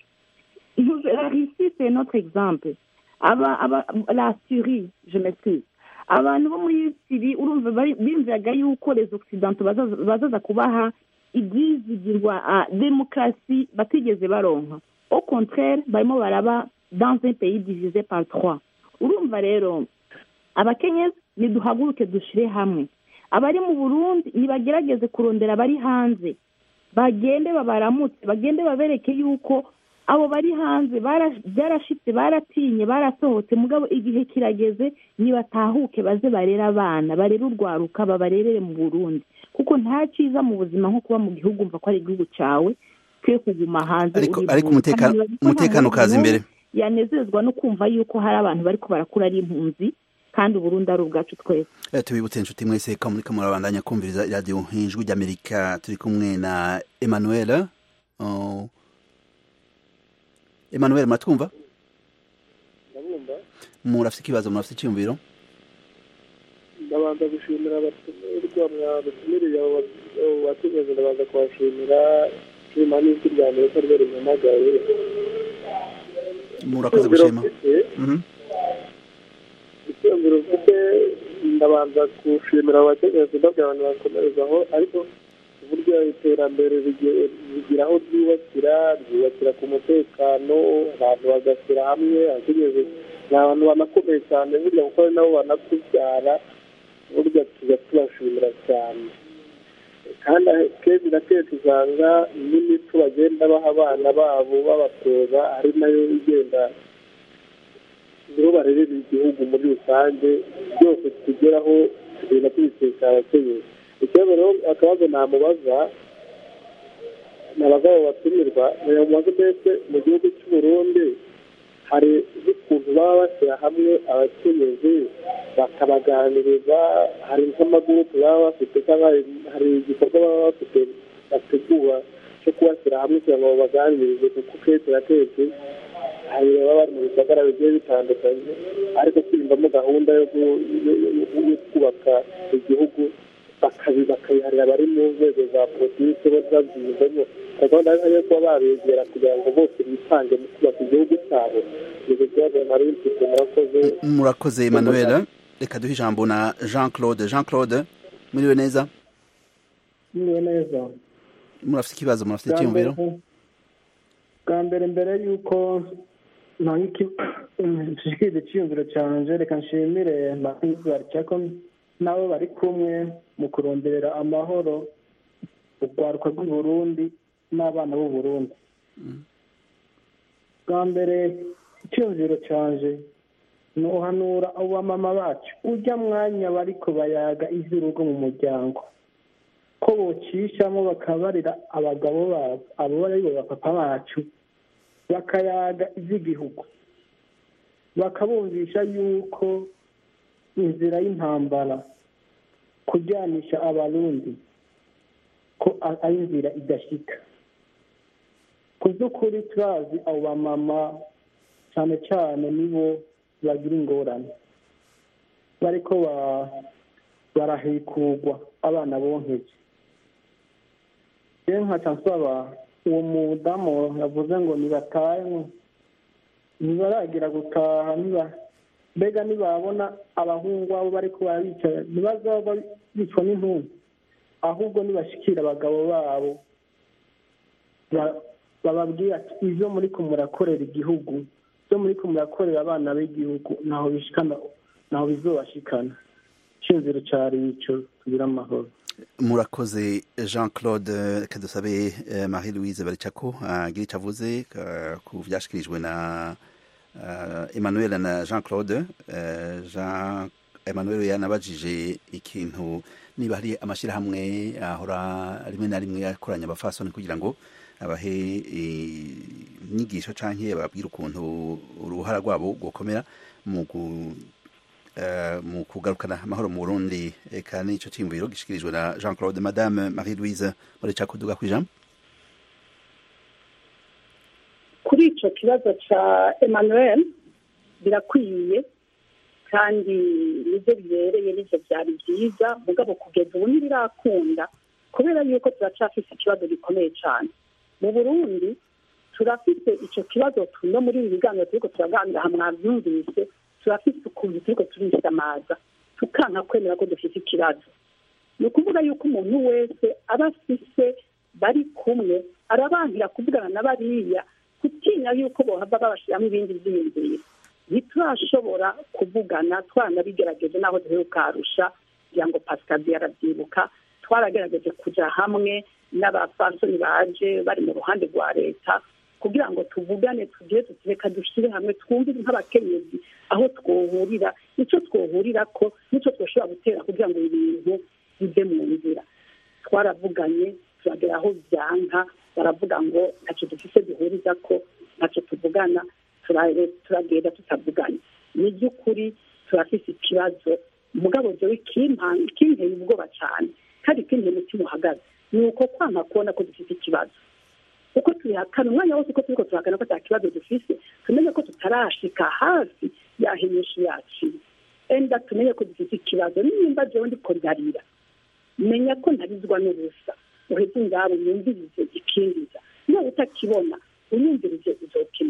La Russie c'est notre exemple. Aba, aba la Syrie, je m'excuse. Abantu bo muri Syrie urumva bimviraga yuko les occidentaux bazaza, bazaza kubaha ibyizigirwa a démocratie batigeze baronka. Au contraire barimo baraba dans un pays divisé par trois. Urumva rero abakenyezi niduhaguruke dushire hamwe. Abari mu Burundi nibagerageze kurondera bari hanze, bagende babaramutse, bagende babereke yuko abo bari hanze barashitse, baratinye, barasohotse, mugabo igihe kirageze nibatahuke baze barera abana, barera urwaruka, babarerere mu Burundi kuko nta ciza mu buzima nko kuba mu gihugu umva ko ari igihugu cawe twe kuguma hanze. Ariko ariko umutekano umutekano kazi imbere yanezezwa no kumva yuko hari abantu bari ko barakura ari impunzi kandi Burundi ari ubwacu twese. Eh tubibutse inshuti mwese ko muri kamurabandanya kumviriza radio Ijwi ry'Amerika, turi kumwe na Emmanuel. Oh. Emmanuel matwumva? Ndabumva. Murafite kibazo, murafite cyumviro? Ndabanza gushimira abatumire mwabatumiriye watugeje, ndabanza kubashimira cyuma n'ijwi ry'Amerika rero mu magaye. murakoze gushima icyumviro mfite ndabanza gushimira abategetsi ndabwira abantu bakomerezaho ariko uburyo iterambere rigira aho ryubakira ryubakira ku mutekano abantu bagashyira hamwe ategereje ni abantu banakomeye cyane burya kuko ari nabo banakubyara burya tujya tubashimira cyane kandi kenshi na kenshi usanga n'imico bagenda baha abana babo babatoza ari nayo igenda nibo barerera igihugu muri rusange byose tugeraho tugenda tubikesha abakenyezi ikibazo rero akabazo namubaza nabaza abo batumirwa namubaza mbese mu gihugu cy'u Burundi hari n'ukuntu baba bashyira hamwe abakenyezi bakabaganiriza hari nk'amagurupe baba bafite cyangwa hari igikorwa baba bafite bategura cyo kubashyira hamwe kugira ngo babaganirize kuko kenshi na kenshi hari baba bari mu bisagara bigiye bitandukanye ariko kwiyumvamo gahunda yo kubaka igihugu bakabiharira abari mu nzego za politiki bo babyiyumvamo gahunda yo kuba babegera kugira ngo bose bitange mu kubaka igihugu cyabo ibyo kibazo nari mfite murakoze murakoze Emmanuel reka duhe ijambo na Jean Claude Jean Claude muriwe neza muriwe neza murafite ikibazo murafite icyumviro bwa mbere mbere yuko nshikiriza icyumviro cyanje reka nshimire Mariko nabo bari kumwe mu kuronderera amahoro urwaruka rw'u Burundi n'abana b'u Burundi bwa mbere icyumviro cyanje ni uhanura abo bamama bacu ujya mwanya bariko bayaga ivy'urugo mu muryango ko bocishamo bakabarira abagabo babo abo bari bo bapapa bacu bakayaga ivy'igihugu bakabumvisha yuko inzira y'intambara kujyanisha abarundi ko ari inzira idashika ku by'ukuri turazi abo bamama cyane cyane nibo bagira ingorane bariko barahikurwa abana bonkeje rero nkaca nsaba uwo mudamu yavuze ngo nibatahe ntibaragira gutaha niba mbega nibabona abahungu abo bariko barabicara ntibazaba bicwa n'intumbi ahubwo nibashikira abagabo babo bababwira ati ivyo muriko murakorera igihugu ivyo muriko murakorera abana b'igihugu naho bishikana naho bizobashikana cyumviro cari ico tugira amahoro murakoze Jean Claude kadusabe Marie Louise Baricako agira icyo avuze ku vyashikirijwe na Emmanuel na Jean Claude Jean Emmanuel yanabajije ikintu niba hari amashyirahamwe ahora rimwe na rimwe akoranya abafasoni kugira ngo abahe inyigisho canke bababwira ukuntu uruhara rwabo gukomera mu mu kugarukana amahoro mu Burundi eka n'ico cyimviro gishikirijwe na Jean Claude. Madame Marie Louise Baricako duga kwijambo kuri ico kibazo ca Emmanuel birakwiye kandi nivyo bibereye nivyo vyari vyiza mugabo kugeza ubu ntibirakunda kubera yuko turacafise ikibazo gikomeye cane mu Burundi turafise ico kibazo tuno muri ibi biganiro turiko turaganira hamwe mwavyumvise turafise ukuntu turiko turishamaza tukanka kwemera ko dufise ikibazo ni ukuvuga yuko umuntu wese aba afise bari kumwe arabangira kuvugana na bariya kutinya yuko bohava babashiramo ibindi vyiyumviro ntiturashobora kuvugana twanabigerageje naho duheruka Arusha kugira ngo Pascal yaravyibuka twaragerageje kuja hamwe n'abafasoni baje bari mu ruhande rwa leta kugira ngo tuvugane tugire tutireka dushire hamwe twumvire nk'abakenyezi aho twohurira nicyo twohurira ko nicyo twoshobora gutera kugira ngo ibintu bive mu nzira twaravuganye turagera aho byanka baravuga ngo ntacyo dufise duhuriza ko ntacyo tuvugana turagenda tutavuganye ni by'ukuri turafise ikibazo umugabo jewe kimpeye ubwoba cyane kandi kinteye umutima uhagaze ni uko kwanga kubona ko dufise ikibazo uko turihakana umwanya wose uko turiko turahakana ko ata kibazo dufise tumenye ko tutarashika hafi yahinyisha yacu enda tumenye ko dufise ikibazo nimba jewe ndiko ndarira menya ko ntarizwa n'ubusa uheze ingabo yumvirize ikindiza niba utakibona unyumvirize uzokimenya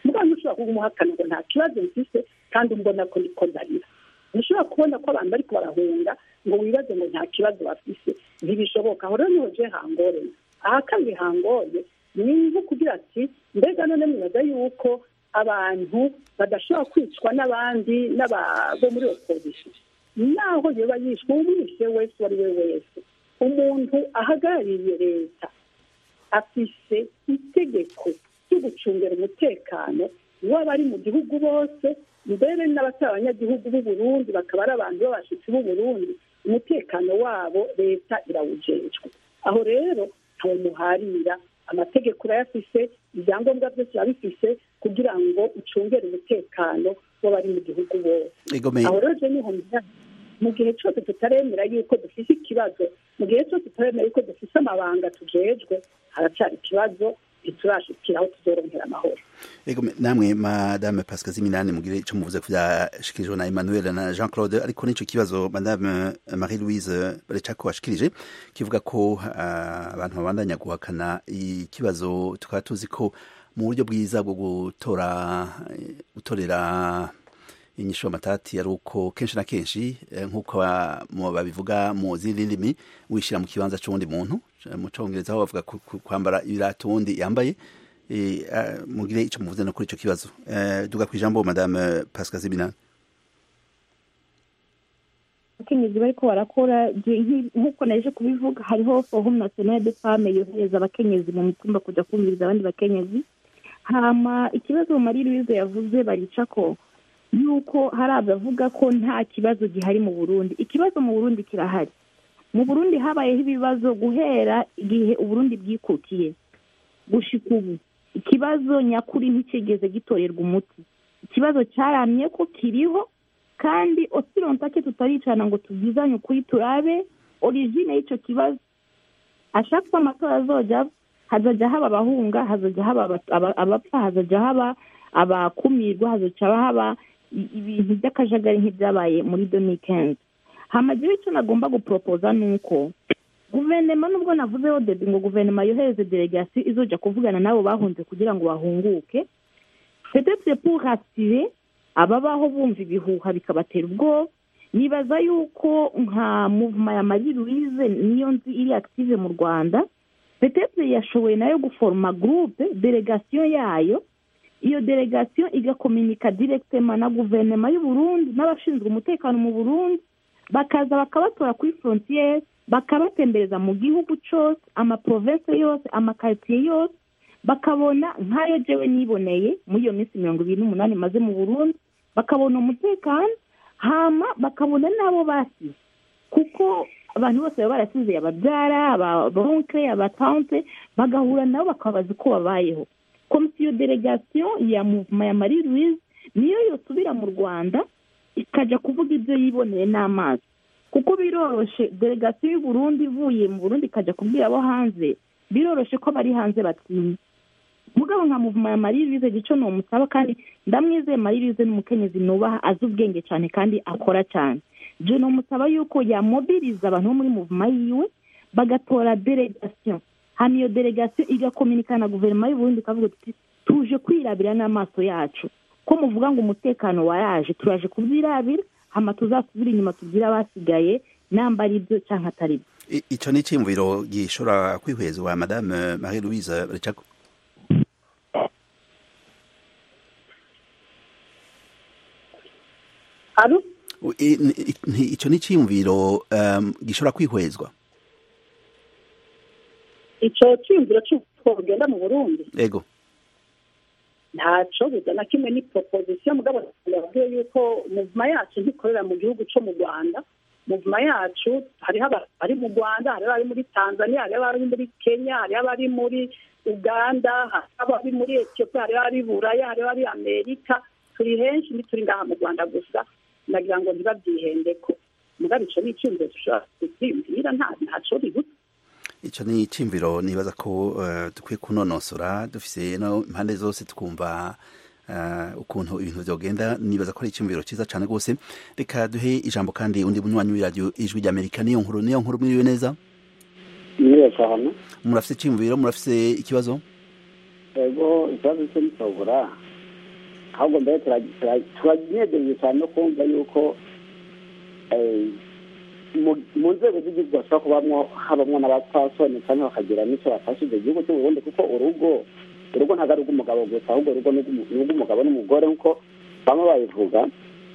mugabo ntushobora kuba umuhakana ngo nta kibazo mfise kandi mbona ko niko ndarira. Ntushobora kubona ko abantu bariko barahunga ngo wibaze ngo nta kibazo bafise, ntibishoboka. Aho rero niho je hangoreye. Aha kandi hangoye ni nko kugira ati mbega none mwibaza yuko abantu badashobora kwicwa n'abandi n'abo muri opposition, naho yoba yishwe umwishe wese uwo ari we wese. Umuntu ahagarariye leta afise itegeko ryo gucungera umutekano w'abari mu gihugu bose, mbere n'abatari abanyagihugu b'u Burundi bakaba ari abantu b'abashitsi b'u Burundi, umutekano wabo leta irawujejwe. Aho rero ntawe muharira, amategeko urayafise, ibyangombwa byose urabifise kugira ngo ucungere umutekano w'abari mu gihugu bose. Aho rero je niho mu gihe cyose tutaremera yuko dufise ikibazo, mu gihe cyose tutaremera yuko dufise amabanga tujejwe, haracyari ikibazo ntiturashikiraho tuzoronkera amahoro. Ego namwe Madame Pascal Ziminani mugire ico muvuze ku vyashikirijwe na Emmanuel na Jean Claude, ariko nico kibazo Madame Marie Louise Barechako ashikirije kivuga ko abantu babandanya guhakana ikibazo, tukaba tuzi ko mu buryo bwiza bwo gutora gutorera inyisho matati ari uko kenshi na kenshi nk'uko babivuga mu zindi ndimi wishira mu kibanza c'uwundi muntu. Mu Congereza bavuga kwambara ibirato wundi yambaye. Mugire ico muvuze no kuri ico kibazo. Duga kwijambo Madame Pascal Ziminani. Abakenyezi bariko barakora nk'uko naje kubivuga, hariho Forum National de Femmes yohereza abakenyezi mu mitumba kuja kumviriza abandi bakenyezi. Hama ikibazo Marie Louise yavuze barica ko yuko hari abavuga ko nta kibazo gihari mu Burundi. Ikibazo mu Burundi kirahari. Mu Burundi habayeho ibibazo guhera igihe Uburundi bwikukiye gushika ubu. Ikibazo nyakuri ntikigeze gitorerwa umuti. Ikibazo cyaramye ko kiriho kandi osirontake tutaricana ngo tubwizanye ukuri turabe origine y'ico kibazo. Ashaka amatora azoja hazaja haba abahunga, hazaja haba abapfa, hazaja haba abakumirwa, hazaja haba ibintu by'akajagari nk'ibyabaye muri deux mille quinze. Hamagira icyo nagomba gupropoza nuko guverinoma, nubwo navuzeho debi ngo guverinoma yohereze delegation izoja kuvugana nabo bahunze kugira ngo bahunguke, peut-être pour rassurer ababaho bumva ibihuha bikabatera ubwo. Nibaza yuko nka movement ya Marie Louise niyo nzi iri active mu Rwanda, peut-être yashoboye nayo guforma groupe delegation yayo. Iyo delegation igakomunika directement na guverinoma y'u Burundi n'abashinzwe umutekano mu Burundi, bakaza bakabatora kuri frontiere, bakabatembereza mu gihugu cyose, ama province yose, ama quartier yose, bakabona nkayo jewe niboneye muri iyo minsi mirongo ibiri n'umunani maze mu Burundi, bakabona umutekano. Hama bakabona nabo basi, kuko abantu bose baba barasize ababyara, ababonke, abatante, bagahura nabo bakabaza uko babayeho. Komisiyo delegation ya movement ya Marie Louise niyo yosubira mu Rwanda ikaja kuvuga ibyo yiboneye n'amazi, kuko biroroshe delegation y'u Burundi ivuye mu Burundi ikaja kubwira abo hanze, biroroshe ko bari hanze batinya. Mugabo nka movement ya Marie Louise gico no musaba, kandi ndamwizeye Marie Louise n'umukenyezi nubaha, azi ubwenge cyane kandi akora cyane. Je no musaba yuko ya mobilize abantu muri movement yiwe bagatora delegation. Hano iyo delegation igakomunika na guverinoma y'u Burundi ikavuga ati tuje kwirabira n'amaso yacu ko muvuga ngo umutekano waraje, turaje kubyirabira, hama tuzasubira inyuma tugira abasigaye nambari ibyo canka atari byo. Ico ni cimviro gishora kwihwezwa Madame Marie Louise Barechako. Alo? Ico ni cimviro gishora kwihwezwa. Ico cimviro cy'uko genda mu Burundi. Ego. Ntaco bizana kimwe ni proposition, mugabo yavuye yuko movement yacu ntikorera mu gihugu cyo mu Rwanda. Movement yacu hariho abari mu Rwanda, hariho abari muri Tanzania, hariho abari muri Kenya, hariho abari muri Uganda, hariho abari muri Ethiopia, hariho abari Buraya, hariho abari Amerika. Turi henshi ni turi ngaha mu Rwanda gusa, nagira ngo ntibabyihendeko. Mugabo ico ni icumviro dushobora kuzimbira, nta ntaco ribuze. Ico ni cimviro nibaza ko uh, dukwiye kunonosora dufise no impande zose tukumva uh, ukuntu ibintu vyogenda. Nibaza ko ari cimviro ciza cane gose. Reka duhe ijambo kandi undi munywanyi w'iradio Ijwi ry'Amerika. Niyo nkuru niyo nkuru mwiriwe neza? Niyo cyane. Murafise cimviro, murafise ikibazo? Ego ikibazo cyo ntobura ahubwo mbere turanezerewe cyane no kumva yuko mu nzego z'igihugu bashobora kubamo habamo n'abapfasoni cyangwa bakagira n'icyo bafashije igihugu cy'u Burundi kuko urugo urugo ntabwo ari urw'umugabo gusa ahubwo urugo ni urw'umugabo n'umugore nk'uko bamwe babivuga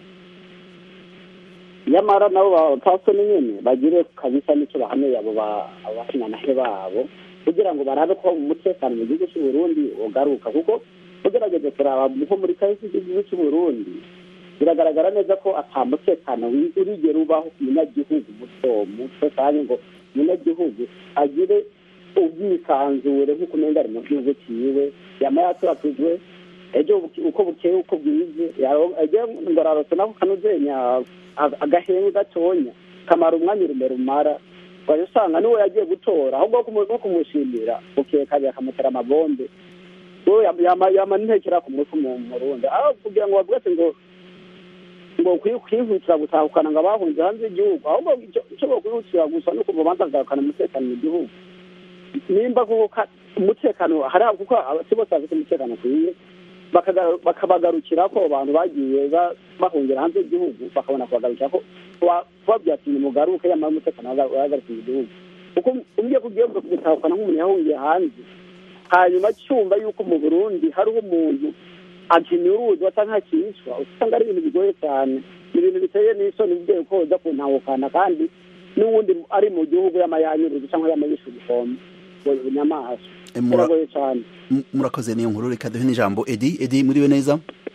nyamara nabo bapfasoni nyine bagire kabisa n'icyo bahameye abo bashinanahe babo kugira ngo barabe ko umutekano mu gihugu cy'u Burundi ugaruka kuko ugerageze kuraba nko muri kahise y'igihugu cy'u Burundi biragaragara neza ko ata mutekano urigera ubaho ku munyagihugu muto muto kandi ngo umunyagihugu agire ubwisanzure nk'uko umenga ari mu gihugu cyiwe yama yaturatujwe ejo uko bukeye uko bwize ejo ngo ararose nako kanuzenya agahengu gatonya kamara umwanya urume rumara waje usanga niwe yagiye gutora ahubwo ko kumushimira bukeye kaje akamutera amabombe so yama yama ntekera ku mutwe mu Burundi aho kugira ngo bavuge ati ngo ngo kwihutira gutahukana ngo abahunze hanze y'igihugu ahubwo icyo bakwihutira gusa nuko babanza kugarukana umutekano mu gihugu nimba kuko umutekano hari kuko abasi bose bafite umutekano kwiye bakabagarukira ko abantu bagiye bahungira hanze y'igihugu bakabona kubagarukira ko bababwira ati mugaruke yamara umutekano wagarutse mu gihugu kuko ugiye kugiye gutahukana nk'umuntu yahungiye hanze hanyuma cyumva yuko mu Burundi hariho umuntu akinuruzwa cyangwa akishwa usanga ari ibintu bigoye cyane ni ibintu biteye n'isoni bigiye ko uza kuntahukana kandi n'uwundi ari mu gihugu y'amayanyuruzi cyangwa y'amayishu gufoma bunyamaswa muragoye cyane murakoze niyo nkuru reka duhe n'ijambo Edi Edi muriwe neza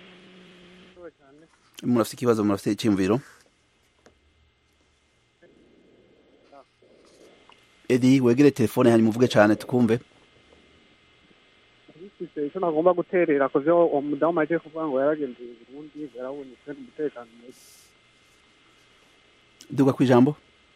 murafite ikibazo murafite icyumviro Edi wegere telefone hanyuma uvuge cyane tukumve icyo nagomba guterera ko byo umudamu agiye kuvuga ngo yaragenzuye Burundi yarabonetse umutekano mwiza duga ku ijambo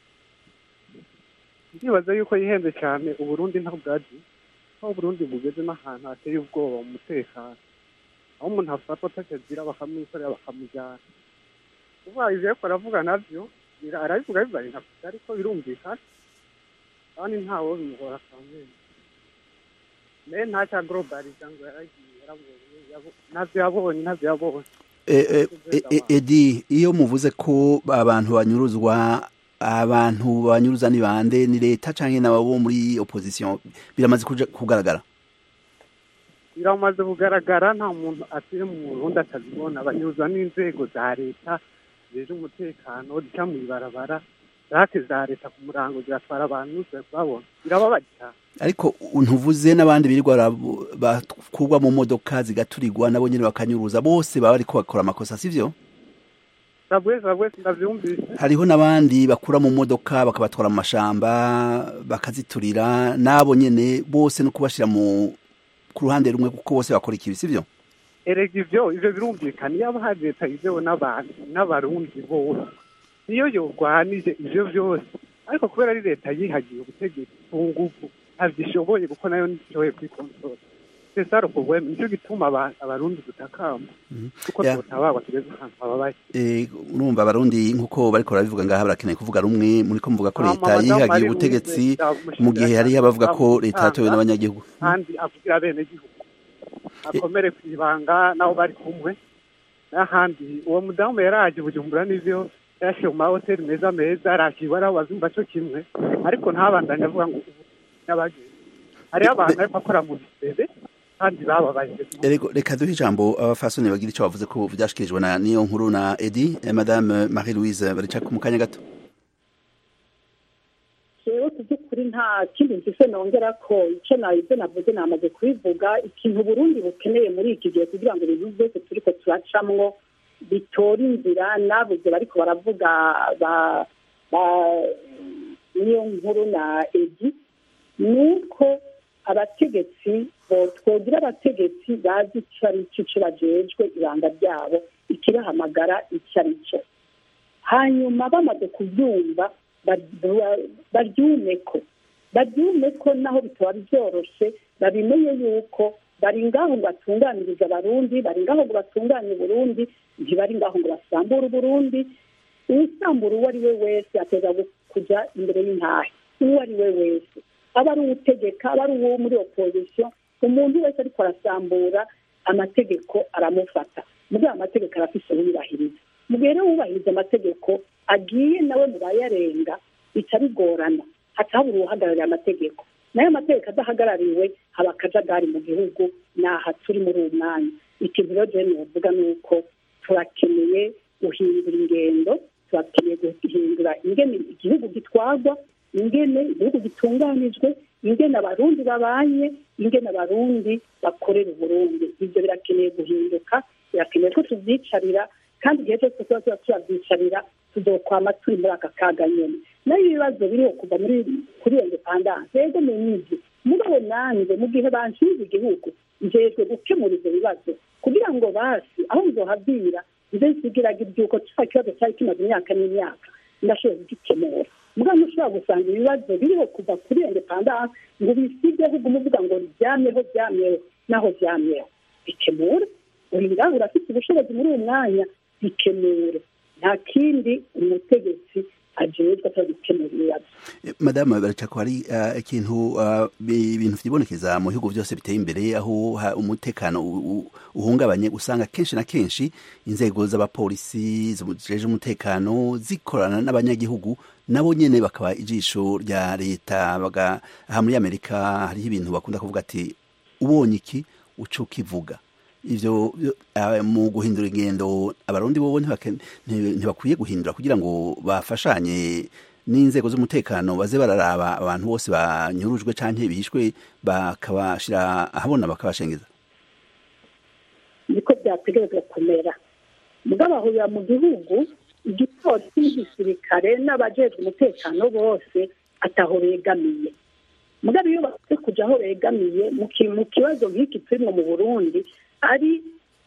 ndibaza yuko yihenze cyane Uburundi ntabwo bwazi aho Burundi bugeze n'ahantu hateye ubwoba mu mutekano aho umuntu afatwa atakigira bakamwikorera bakamujyana uvuga ivyo ko aravuga navyo arabivuga bibaye ntabwo ariko birumvikana kandi ntawo bimugora cyane ne ntacha globaliza ngo yaragiye yarabonye navyo yabonye navyo yabonye Edi iyo muvuze ko abantu banyuruzwa abantu banyuruza ni bande ni leta canke nabo muri opposition biramaze kugaragara biramaze kugaragara nta muntu atire mu Burundi atazibona abanyuruza n'inzego za leta zeje umutekano zica mu ibarabara zake za leta ku murango ziratwara abantu babona birababaje ariko ntuvuze n'abandi birirwa bakugwa mu modoka zigaturirwa nabo nyine bakanyuruza bose baba ariko bakora amakosa sivyo sabwe sabwe ndavyumvise hariho n'abandi bakura mu modoka bakabatwara mu mashamba bakaziturira nabo nyene bose no kubashira mu ku ruhande rumwe kuko bose bakora ikibi sivyo erega ivyo ivyo birumvikana iyo abahaje leta ivyo n'abantu n'abarundi bose niyo yorwanije ivyo vyose ariko kubera ari leta yihagiye ubutegetsi ku nguvu avyishoboye kuko nayo nishoboye kwikontrola sesaro kubwe nicyo gituma abarundi gutakamba kuko tutabawa tugeze ahantu babaye eh urumva abarundi nkuko bariko barabivuga ngaha barakeneye kuvuga rumwe muri ko mvuga ko leta yihagiye ubutegetsi mu gihe hari abavuga ko leta yatowe n'abanyagihugu kandi avugira bene gihugu akomere kwibanga naho bari kumwe n'ahandi uwo mudamu yaraje Bujumbura n'ivyo yashiye mu mahoteli meza meza arakibara wazumva cyo kimwe ariko ntabandanya avuga ngo n'abagiye hari abantu ariko akora mu bibebe kandi bababaye reka duhe ijambo abafasoni bagira icyo bavuze ko byashikirijwe na niyo nkuru na Edi Madame Marie Louise barica mu kanya gato rero by'ukuri nta kindi mfise nongera ko icyo nabize navuze namaze kubivuga ikintu Burundi bukeneye muri iki gihe kugira ngo ibintu byose turiko turacamwo bitora inzira nabuze bariko baravuga ba niyo nkuru na Edi nuko abategetsi twogira abategetsi bazi icyo ari cyo bajejwe ibanga ryabo ikirahamagara icyo ari cyo hanyuma bamaze kubyumva baryume ko baryume ko naho bitaba byoroshe babimenye yuko bari ngaho ngo batunganirize abarundi bari ngaho ngo batunganye Burundi ntibari ngaho ngo basambure Burundi uwisambura uwo ari we wese ateza kujya imbere y'intahe uwo ari we wese aba ari uwutegeka aba ari uwo muri opposition umuntu wese ariko arasambura amategeko aramufata mugabo amategeko arafise uyubahiriza mu gihe rero wubahiriza amategeko agiye nawe mu bayarenga bica bigorana hatabura uhagarariye amategeko nayo amategeko adahagarariwe haba akajagari mu gihugu naha turi muri uwo mwanya ikintu rero jewe novuga ni uko turakeneye guhindura ingendo turakeneye guhindura ingene igihugu gitwarwa ingene igihugu gitunganijwe ingene abarundi babanye ingene abarundi bakorera uburundi ivyo birakeneye guhinduka birakeneye ko tuvyicarira kandi igihe cyose tuba tuba turavyicarira tuzokwama turi muri aka kaga nyene nayo ibibazo biriho kuva muri kuri iyo independance rero menyizi mugabo nanjye mu gihe banshinze igihugu njejwe gukemura ivyo bibazo kugira ngo basi aho nzohabwira nze nsigiraga ibyuko tufa ikibazo cyari kimaze imyaka n'imyaka ndashoboye kugikemura mugabo ntushobora gusanga ibibazo biriho kuva kuri iyo independance ngo bisige ahubwo umuvuga ngo ryamyeho ryamyeho naho ryamyeho bikemure uri ngaho urafite ubushobozi muri uwo mwanya bikemure nta kindi umutegetsi ajejwe atagikemura ibibazo. Madame baracako hari uh, ikintu uh, ibintu vyibonekeza mu bihugu byose biteye imbere aho umutekano uhungabanye usanga kenshi na kenshi inzego z'abapolisi zijeje umutekano zikorana n'abanyagihugu nabo nyene bakaba ijisho rya leta baga aha muri Amerika hari ibintu bakunda kuvuga ati ubonye iki uco kivuga ivyo uh, mu guhindura ingendo abarundi bobo ntibakwiye guhindura kugira ngo bafashanye n'inzego z'umutekano baze bararaba abantu bose banyurujwe canke bihishwe bakabashira ahabona bakabashengeza niko byategerezwa kumera mugabo ahurira mu gihugu igipolisi n'igisirikare n'abajejwe umutekano bose ataho begamiye mugabo iyo baze kuja aho begamiye mu kibazo nk'iki turimo mu Burundi ari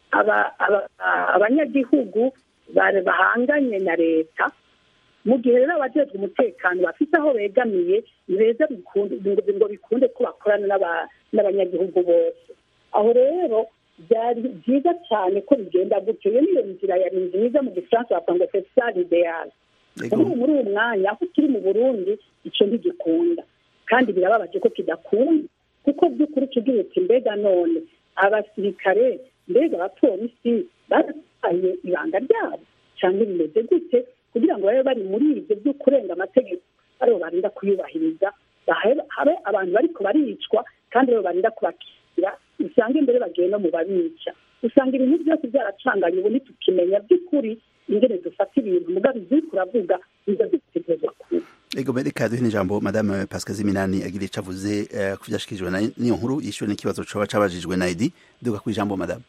abanyagihugu bahanganye na leta mu gihe rero abajejwe umutekano bafite aho begamiye beza ngo bikunde ko bakorana n'abanyagihugu bose aho rero byari byiza cyane ko bigenda gutyo iyo niyo nzira yari nziza mu gifaransa bavuga ngo c'est ça l'idéal muri uwo mwanya aho turi mu Burundi ico ntigikunda kandi birababaje ko kidakunda kuko by'ukuri kigira iti mbega none abasirikare mbega abapolisi bataye ibanga ryabo cyangwa bimeze gute kugira ngo babe bari muri ibyo byo kurenga amategeko aribo barinda kuyubahiriza habe abantu bariko baricwa kandi aribo barinda kubakira usanga imbere bagiye no mu babica usanga ibintu byose byaracanganye ubu ntitukimenya by'ukuri ingene dufata ibintu mugabo izi kuravuga izo zitegerezwa kuba ego bereka duhe n'ijambo Madame Pascal Ziminani agira ico avuze uh, ku vyashikijwe n'iyo nkuru yishuwe n'ikibazo coba cabajijwe na Edi duga ku ijambo Madame.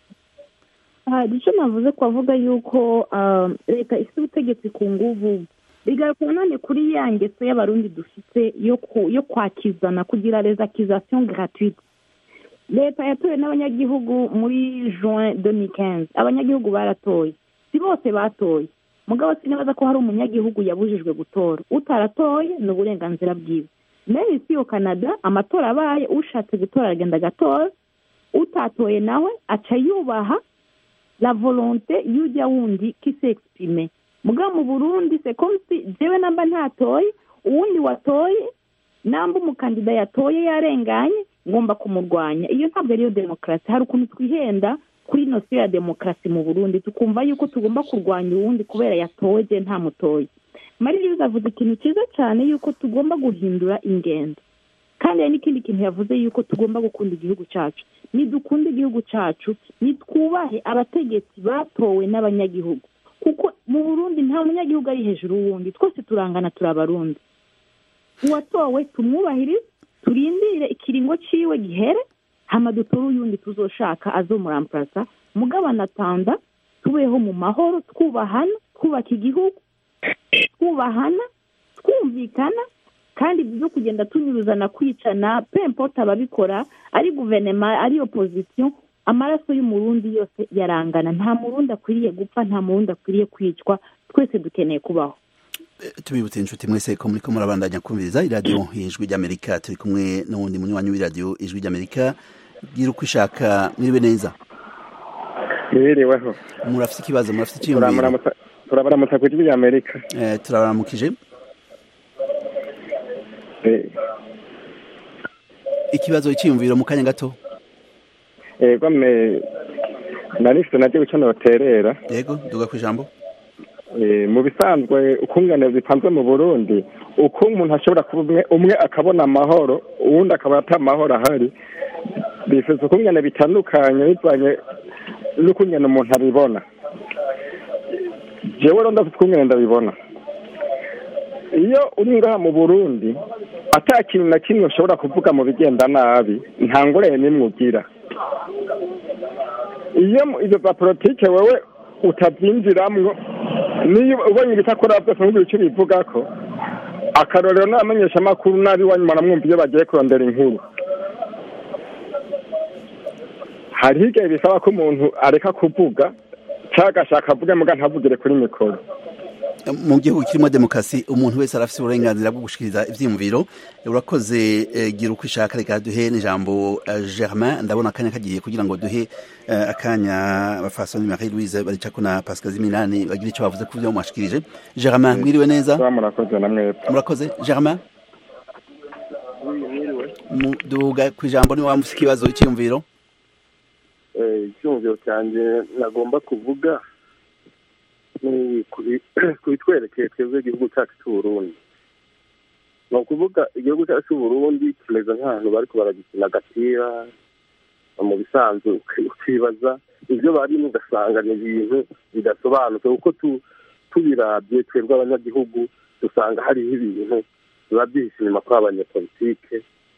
Ah, dico navuze ko avuga yuko leta ifite ubutegetsi ku nguvu bigaruka none kuri ya ngeso y'abarundi dufite yo yo kwakizana kugira les accusations gratuites. Leta yatoye n'abanyagihugu muri juin deux mille quinze abanyagihugu baratoye si bose batoye mugabo sinabaza ko hari umunyagihugu yabujijwe gutora utaratoye no burenganzira bwiwe nayo isi yo Canada amatora abaye ushatse gutora agenda gatora utatoye nawe aca yubaha la volonté y'ujya wundi qui s'exprime mugabo mu Burundi c'est comme si jewe namba ntatoye uwundi watoye namba umukandida yatoye yarenganye ngomba kumurwanya iyo ntabwo ariyo demokrasi hari ukuntu twihenda kuri nosiyo ya demokrasi mu Burundi tukumva yuko tugomba kurwanya uwundi kubera yatoje nta mutoye Marie Louise avuze ikintu cyiza cyane yuko tugomba guhindura ingendo kandi hari n'ikindi kintu yavuze yuko tugomba gukunda igihugu cyacu ni dukunda igihugu cyacu ni twubahe abategetsi batowe n'abanyagihugu kuko mu Burundi nta munyagihugu ari hejuru wundi twese turangana turabarundi uwatowe tumwubahirize turindire ikiringo ciwe gihere hama dutoro yundi tuzoshaka azomuramplasa mugabana tanda tubeho mu mahoro twubahana twubaka igihugu twubahana twumvikana kandi byo kugenda tunyuruzana kwicana peu importe ababikora ari guverinoma ari opposition amaraso y'umurundi yose yarangana nta murundi akwiriye gupfa nta murundi akwiriye kwicwa twese dukeneye kubaho. Tubibutse inshuti mwese ko muriko murabandanya kumviriza iradiyo Ijwi ry'Amerika turi kumwe n'uwundi munywanyi w'iradiyo Ijwi ry'Amerika gira uko ishaka mwiriwe neza. Mwiriweho. Murafite ikibazo murafite iciyumviro. Turabaramutsa ku Ijwi ry'Amerika. Eh turabaramukije. Eh ikibazo iciyumviro mu kanya gato. Ego me narifite nabyo icyo noterera. Yego duga ku ijambo. Mu bisanzwe ukungane bipanzwe mu Burundi uko umuntu ashobora kuba umwe akabona amahoro uwundi akaba ata amahoro ahari bifuza ukungane bitandukanye bivanye n'ukungane umuntu abibona. Jewe ndafite ukungane ndabibona iyo uri ngaha mu Burundi ata kintu na kimwe ushobora kuvuga mu bigenda nabi nta ngorane n'imwe ugira. Iyo izo za politike wewe utabyinjiramwo niyo ubonye ibitakora byose nk'ibyo icyo bivuga ko akarorero n'amenyesha makuru nabi wanyuma namwumva iyo bagiye kurondera inkuru hari igihe bisaba ko umuntu areka kuvuga cyangwa ashaka avuge muga ntavugire kuri mikoro. Mu gihugu kirimo demokarasi umuntu wese arafite uburenganzira bwo gushikiriza ivyiyumviro. Urakoze gira uko ishaka reka duhe n'ijambo Germain ndabona akanya kagiye kugira ngo duhe akanya abafasoni Marie Louise Baricako na Pascal Ziminani bagira icyo bavuze ku byo mwashikirije. Germain mwiriwe neza. Murakoze namwe. Murakoze Germain. Duga ku ijambo ni wamufite ikibazo cy'iyumviro. Eh icyumviro cyanje nagomba kuvuga ni kubitwerekeye twebwe igihugu cyacu cy'Uburundi. Ni ukuvuga igihugu cyacu cy'Uburundi kimeze nk'ahantu bariko baragikina agapira mu bisanzwe ukibaza ibyo barimo ugasanga ni ibintu bidasobanutse kuko tubirabye twebwe abanyagihugu dusanga hariho ibintu biba byihishe inyuma kuri abanyapolitike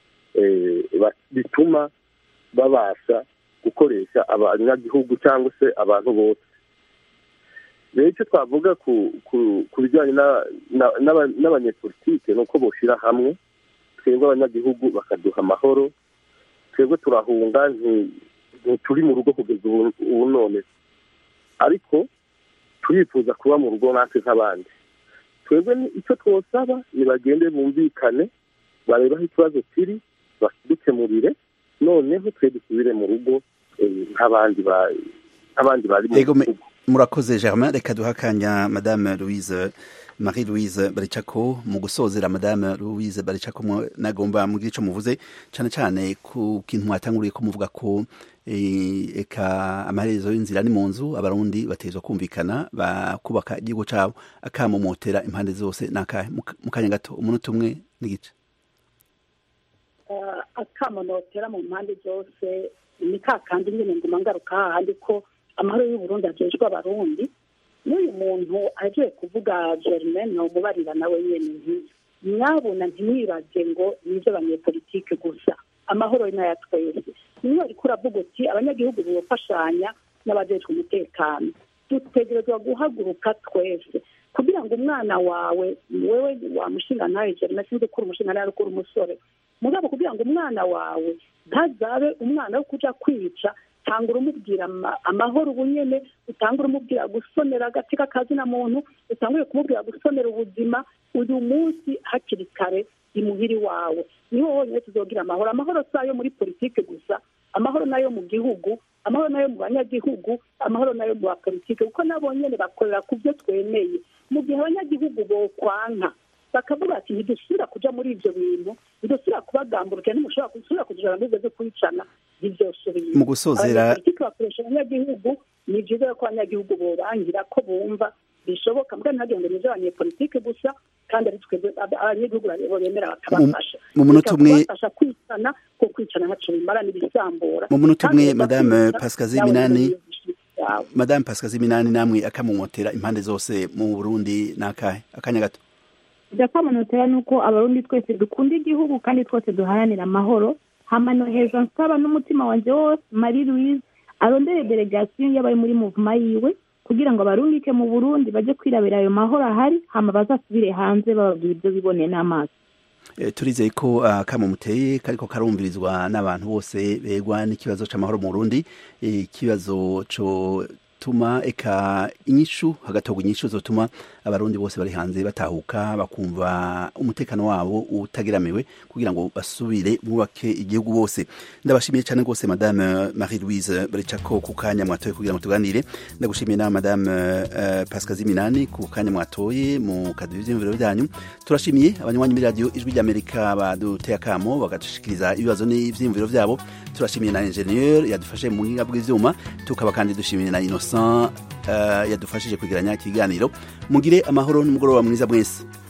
bituma babasha gukoresha abanyagihugu cyangwa se abantu bose. Rero icyo twavuga ku bijyanye n'abanyepolitike ni uko boshyira hamwe twebwe abanyagihugu bakaduha amahoro. Twebwe turahunga ntituri mu rugo kugeza ubu none ariko turifuza kuba mu rugo natwe nk'abandi. Twebwe icyo twosaba ni bagende bumvikane bareba aho ikibazo kiri badukemurire noneho twe dusubire mu rugo nk'abandi bari mu gihugu. Murakoze Germain reka duhakanya Madame Louise Marie Louise Baricako mu gusozera Madame Louise Baricako nagomba mugira ico muvuze cyane cyane ku kintu mwatanguriye ko muvuga ko eka amaherezo y'inzira ni mu nzu abarundi batezwa kumvikana bakubaka igihugu cabo akamomotera impande zose nakahe mukanya gato umuntu umwe n'igice. Akamonotera mu mpande zose ni kakandi nyine nguma ngaruka hahandi ko amahoro y'Uburundi ajejwe abarundi. N'uyu muntu agiye kuvuga Germain no mubarira nawe nyene nti mwabona ntimwibaze ngo nizo abanyepolitike gusa amahoro n'aya twese. Niyo ari kuravuga uti abanyagihugu bofashanya n'abajejwe umutekano dutegerezwa guhaguruka twese kugira ngo umwana wawe wewe wamushinga nawe Germain sinzi ko umushinga nawe ko umusore mugabo kugira ngo umwana wawe ntazabe umwana wo kuja kwica tangura umubwira amahoro ubunyene utangura umubwira gusonera agati k'akazi na muntu utangure kumubwira gusonera ubuzima uyu munsi hakiri kare imuhiri wawe niho honyine tuzogira amahoro. Amahoro sayo muri politike gusa amahoro nayo mu gihugu amahoro nayo mu banyagihugu amahoro nayo mu bapolitike kuko nabo nyene bakorera ku byo twemeye. Mu gihe abanyagihugu bokwanka bakavuga ati ntidusubira kuja muri ivyo bintu ntidusubira kubagamburuka ntimushobora gusubira kujana mu byo kwicana ntivyosubira mu gusozera bakoresha abanyagihugu. Ni byiza ko abanyagihugu borangira ko bumva bishoboka mbwa ntagira ngo nizo abanyepolitike gusa kandi ari twebwe abanyagihugu bemera bakabafasha mu munota umwe bafasha kwicana ko kwicana ntaco bimara n'ibisambura. Mu munota umwe Madame Pascal Ziminani Madame Pascal Ziminani namwe akamumotera impande zose mu Burundi nakahe akanya gato. Ndakamanotera nuko abarundi twese dukunda igihugu kandi twese duharanira amahoro. Hamano hejuru nsaba n'umutima wanje wose Marie Louise arondere delegation y'abari muri movement yiwe kugira ngo abarungike mu Burundi baje kwirabira ayo mahoro ahari hama bazasubire hanze bababwira ibyo bibone n'amaso. E, turizeye ko akamo uh, muteye kariko karumvirizwa n'abantu bose begwa n'ikibazo c'amahoro mu Burundi. Ikibazo e, co tuma eka inyishu hagatogwa inyishu zotuma abarundi bose bari hanze batahuka bakumva umutekano wabo utageramiwe kugira ngo basubire bubake igihugu bose. Ndabashimiye cyane rwose madame Marie Louise Baricako ku kanya mwatoye kugira ngo tuganire. Ndagushimiye na madame uh, Pascal Ziminani ku kanya mwatoye mu kadivizyo byanyu. Turashimiye abanywanyi muri radio Ijwi ry'Amerika baduteye akamo bagatushikiriza ibibazo n'ivyimviro vyabo. Turashimiye na ingenieur yadufashe mu nginga bw'ivyuma, tukaba kandi dushimiye na Innocent uh, yadufashije kugeranya ikiganiro. Mugire amahoro n'umugoroba mwiza mwese.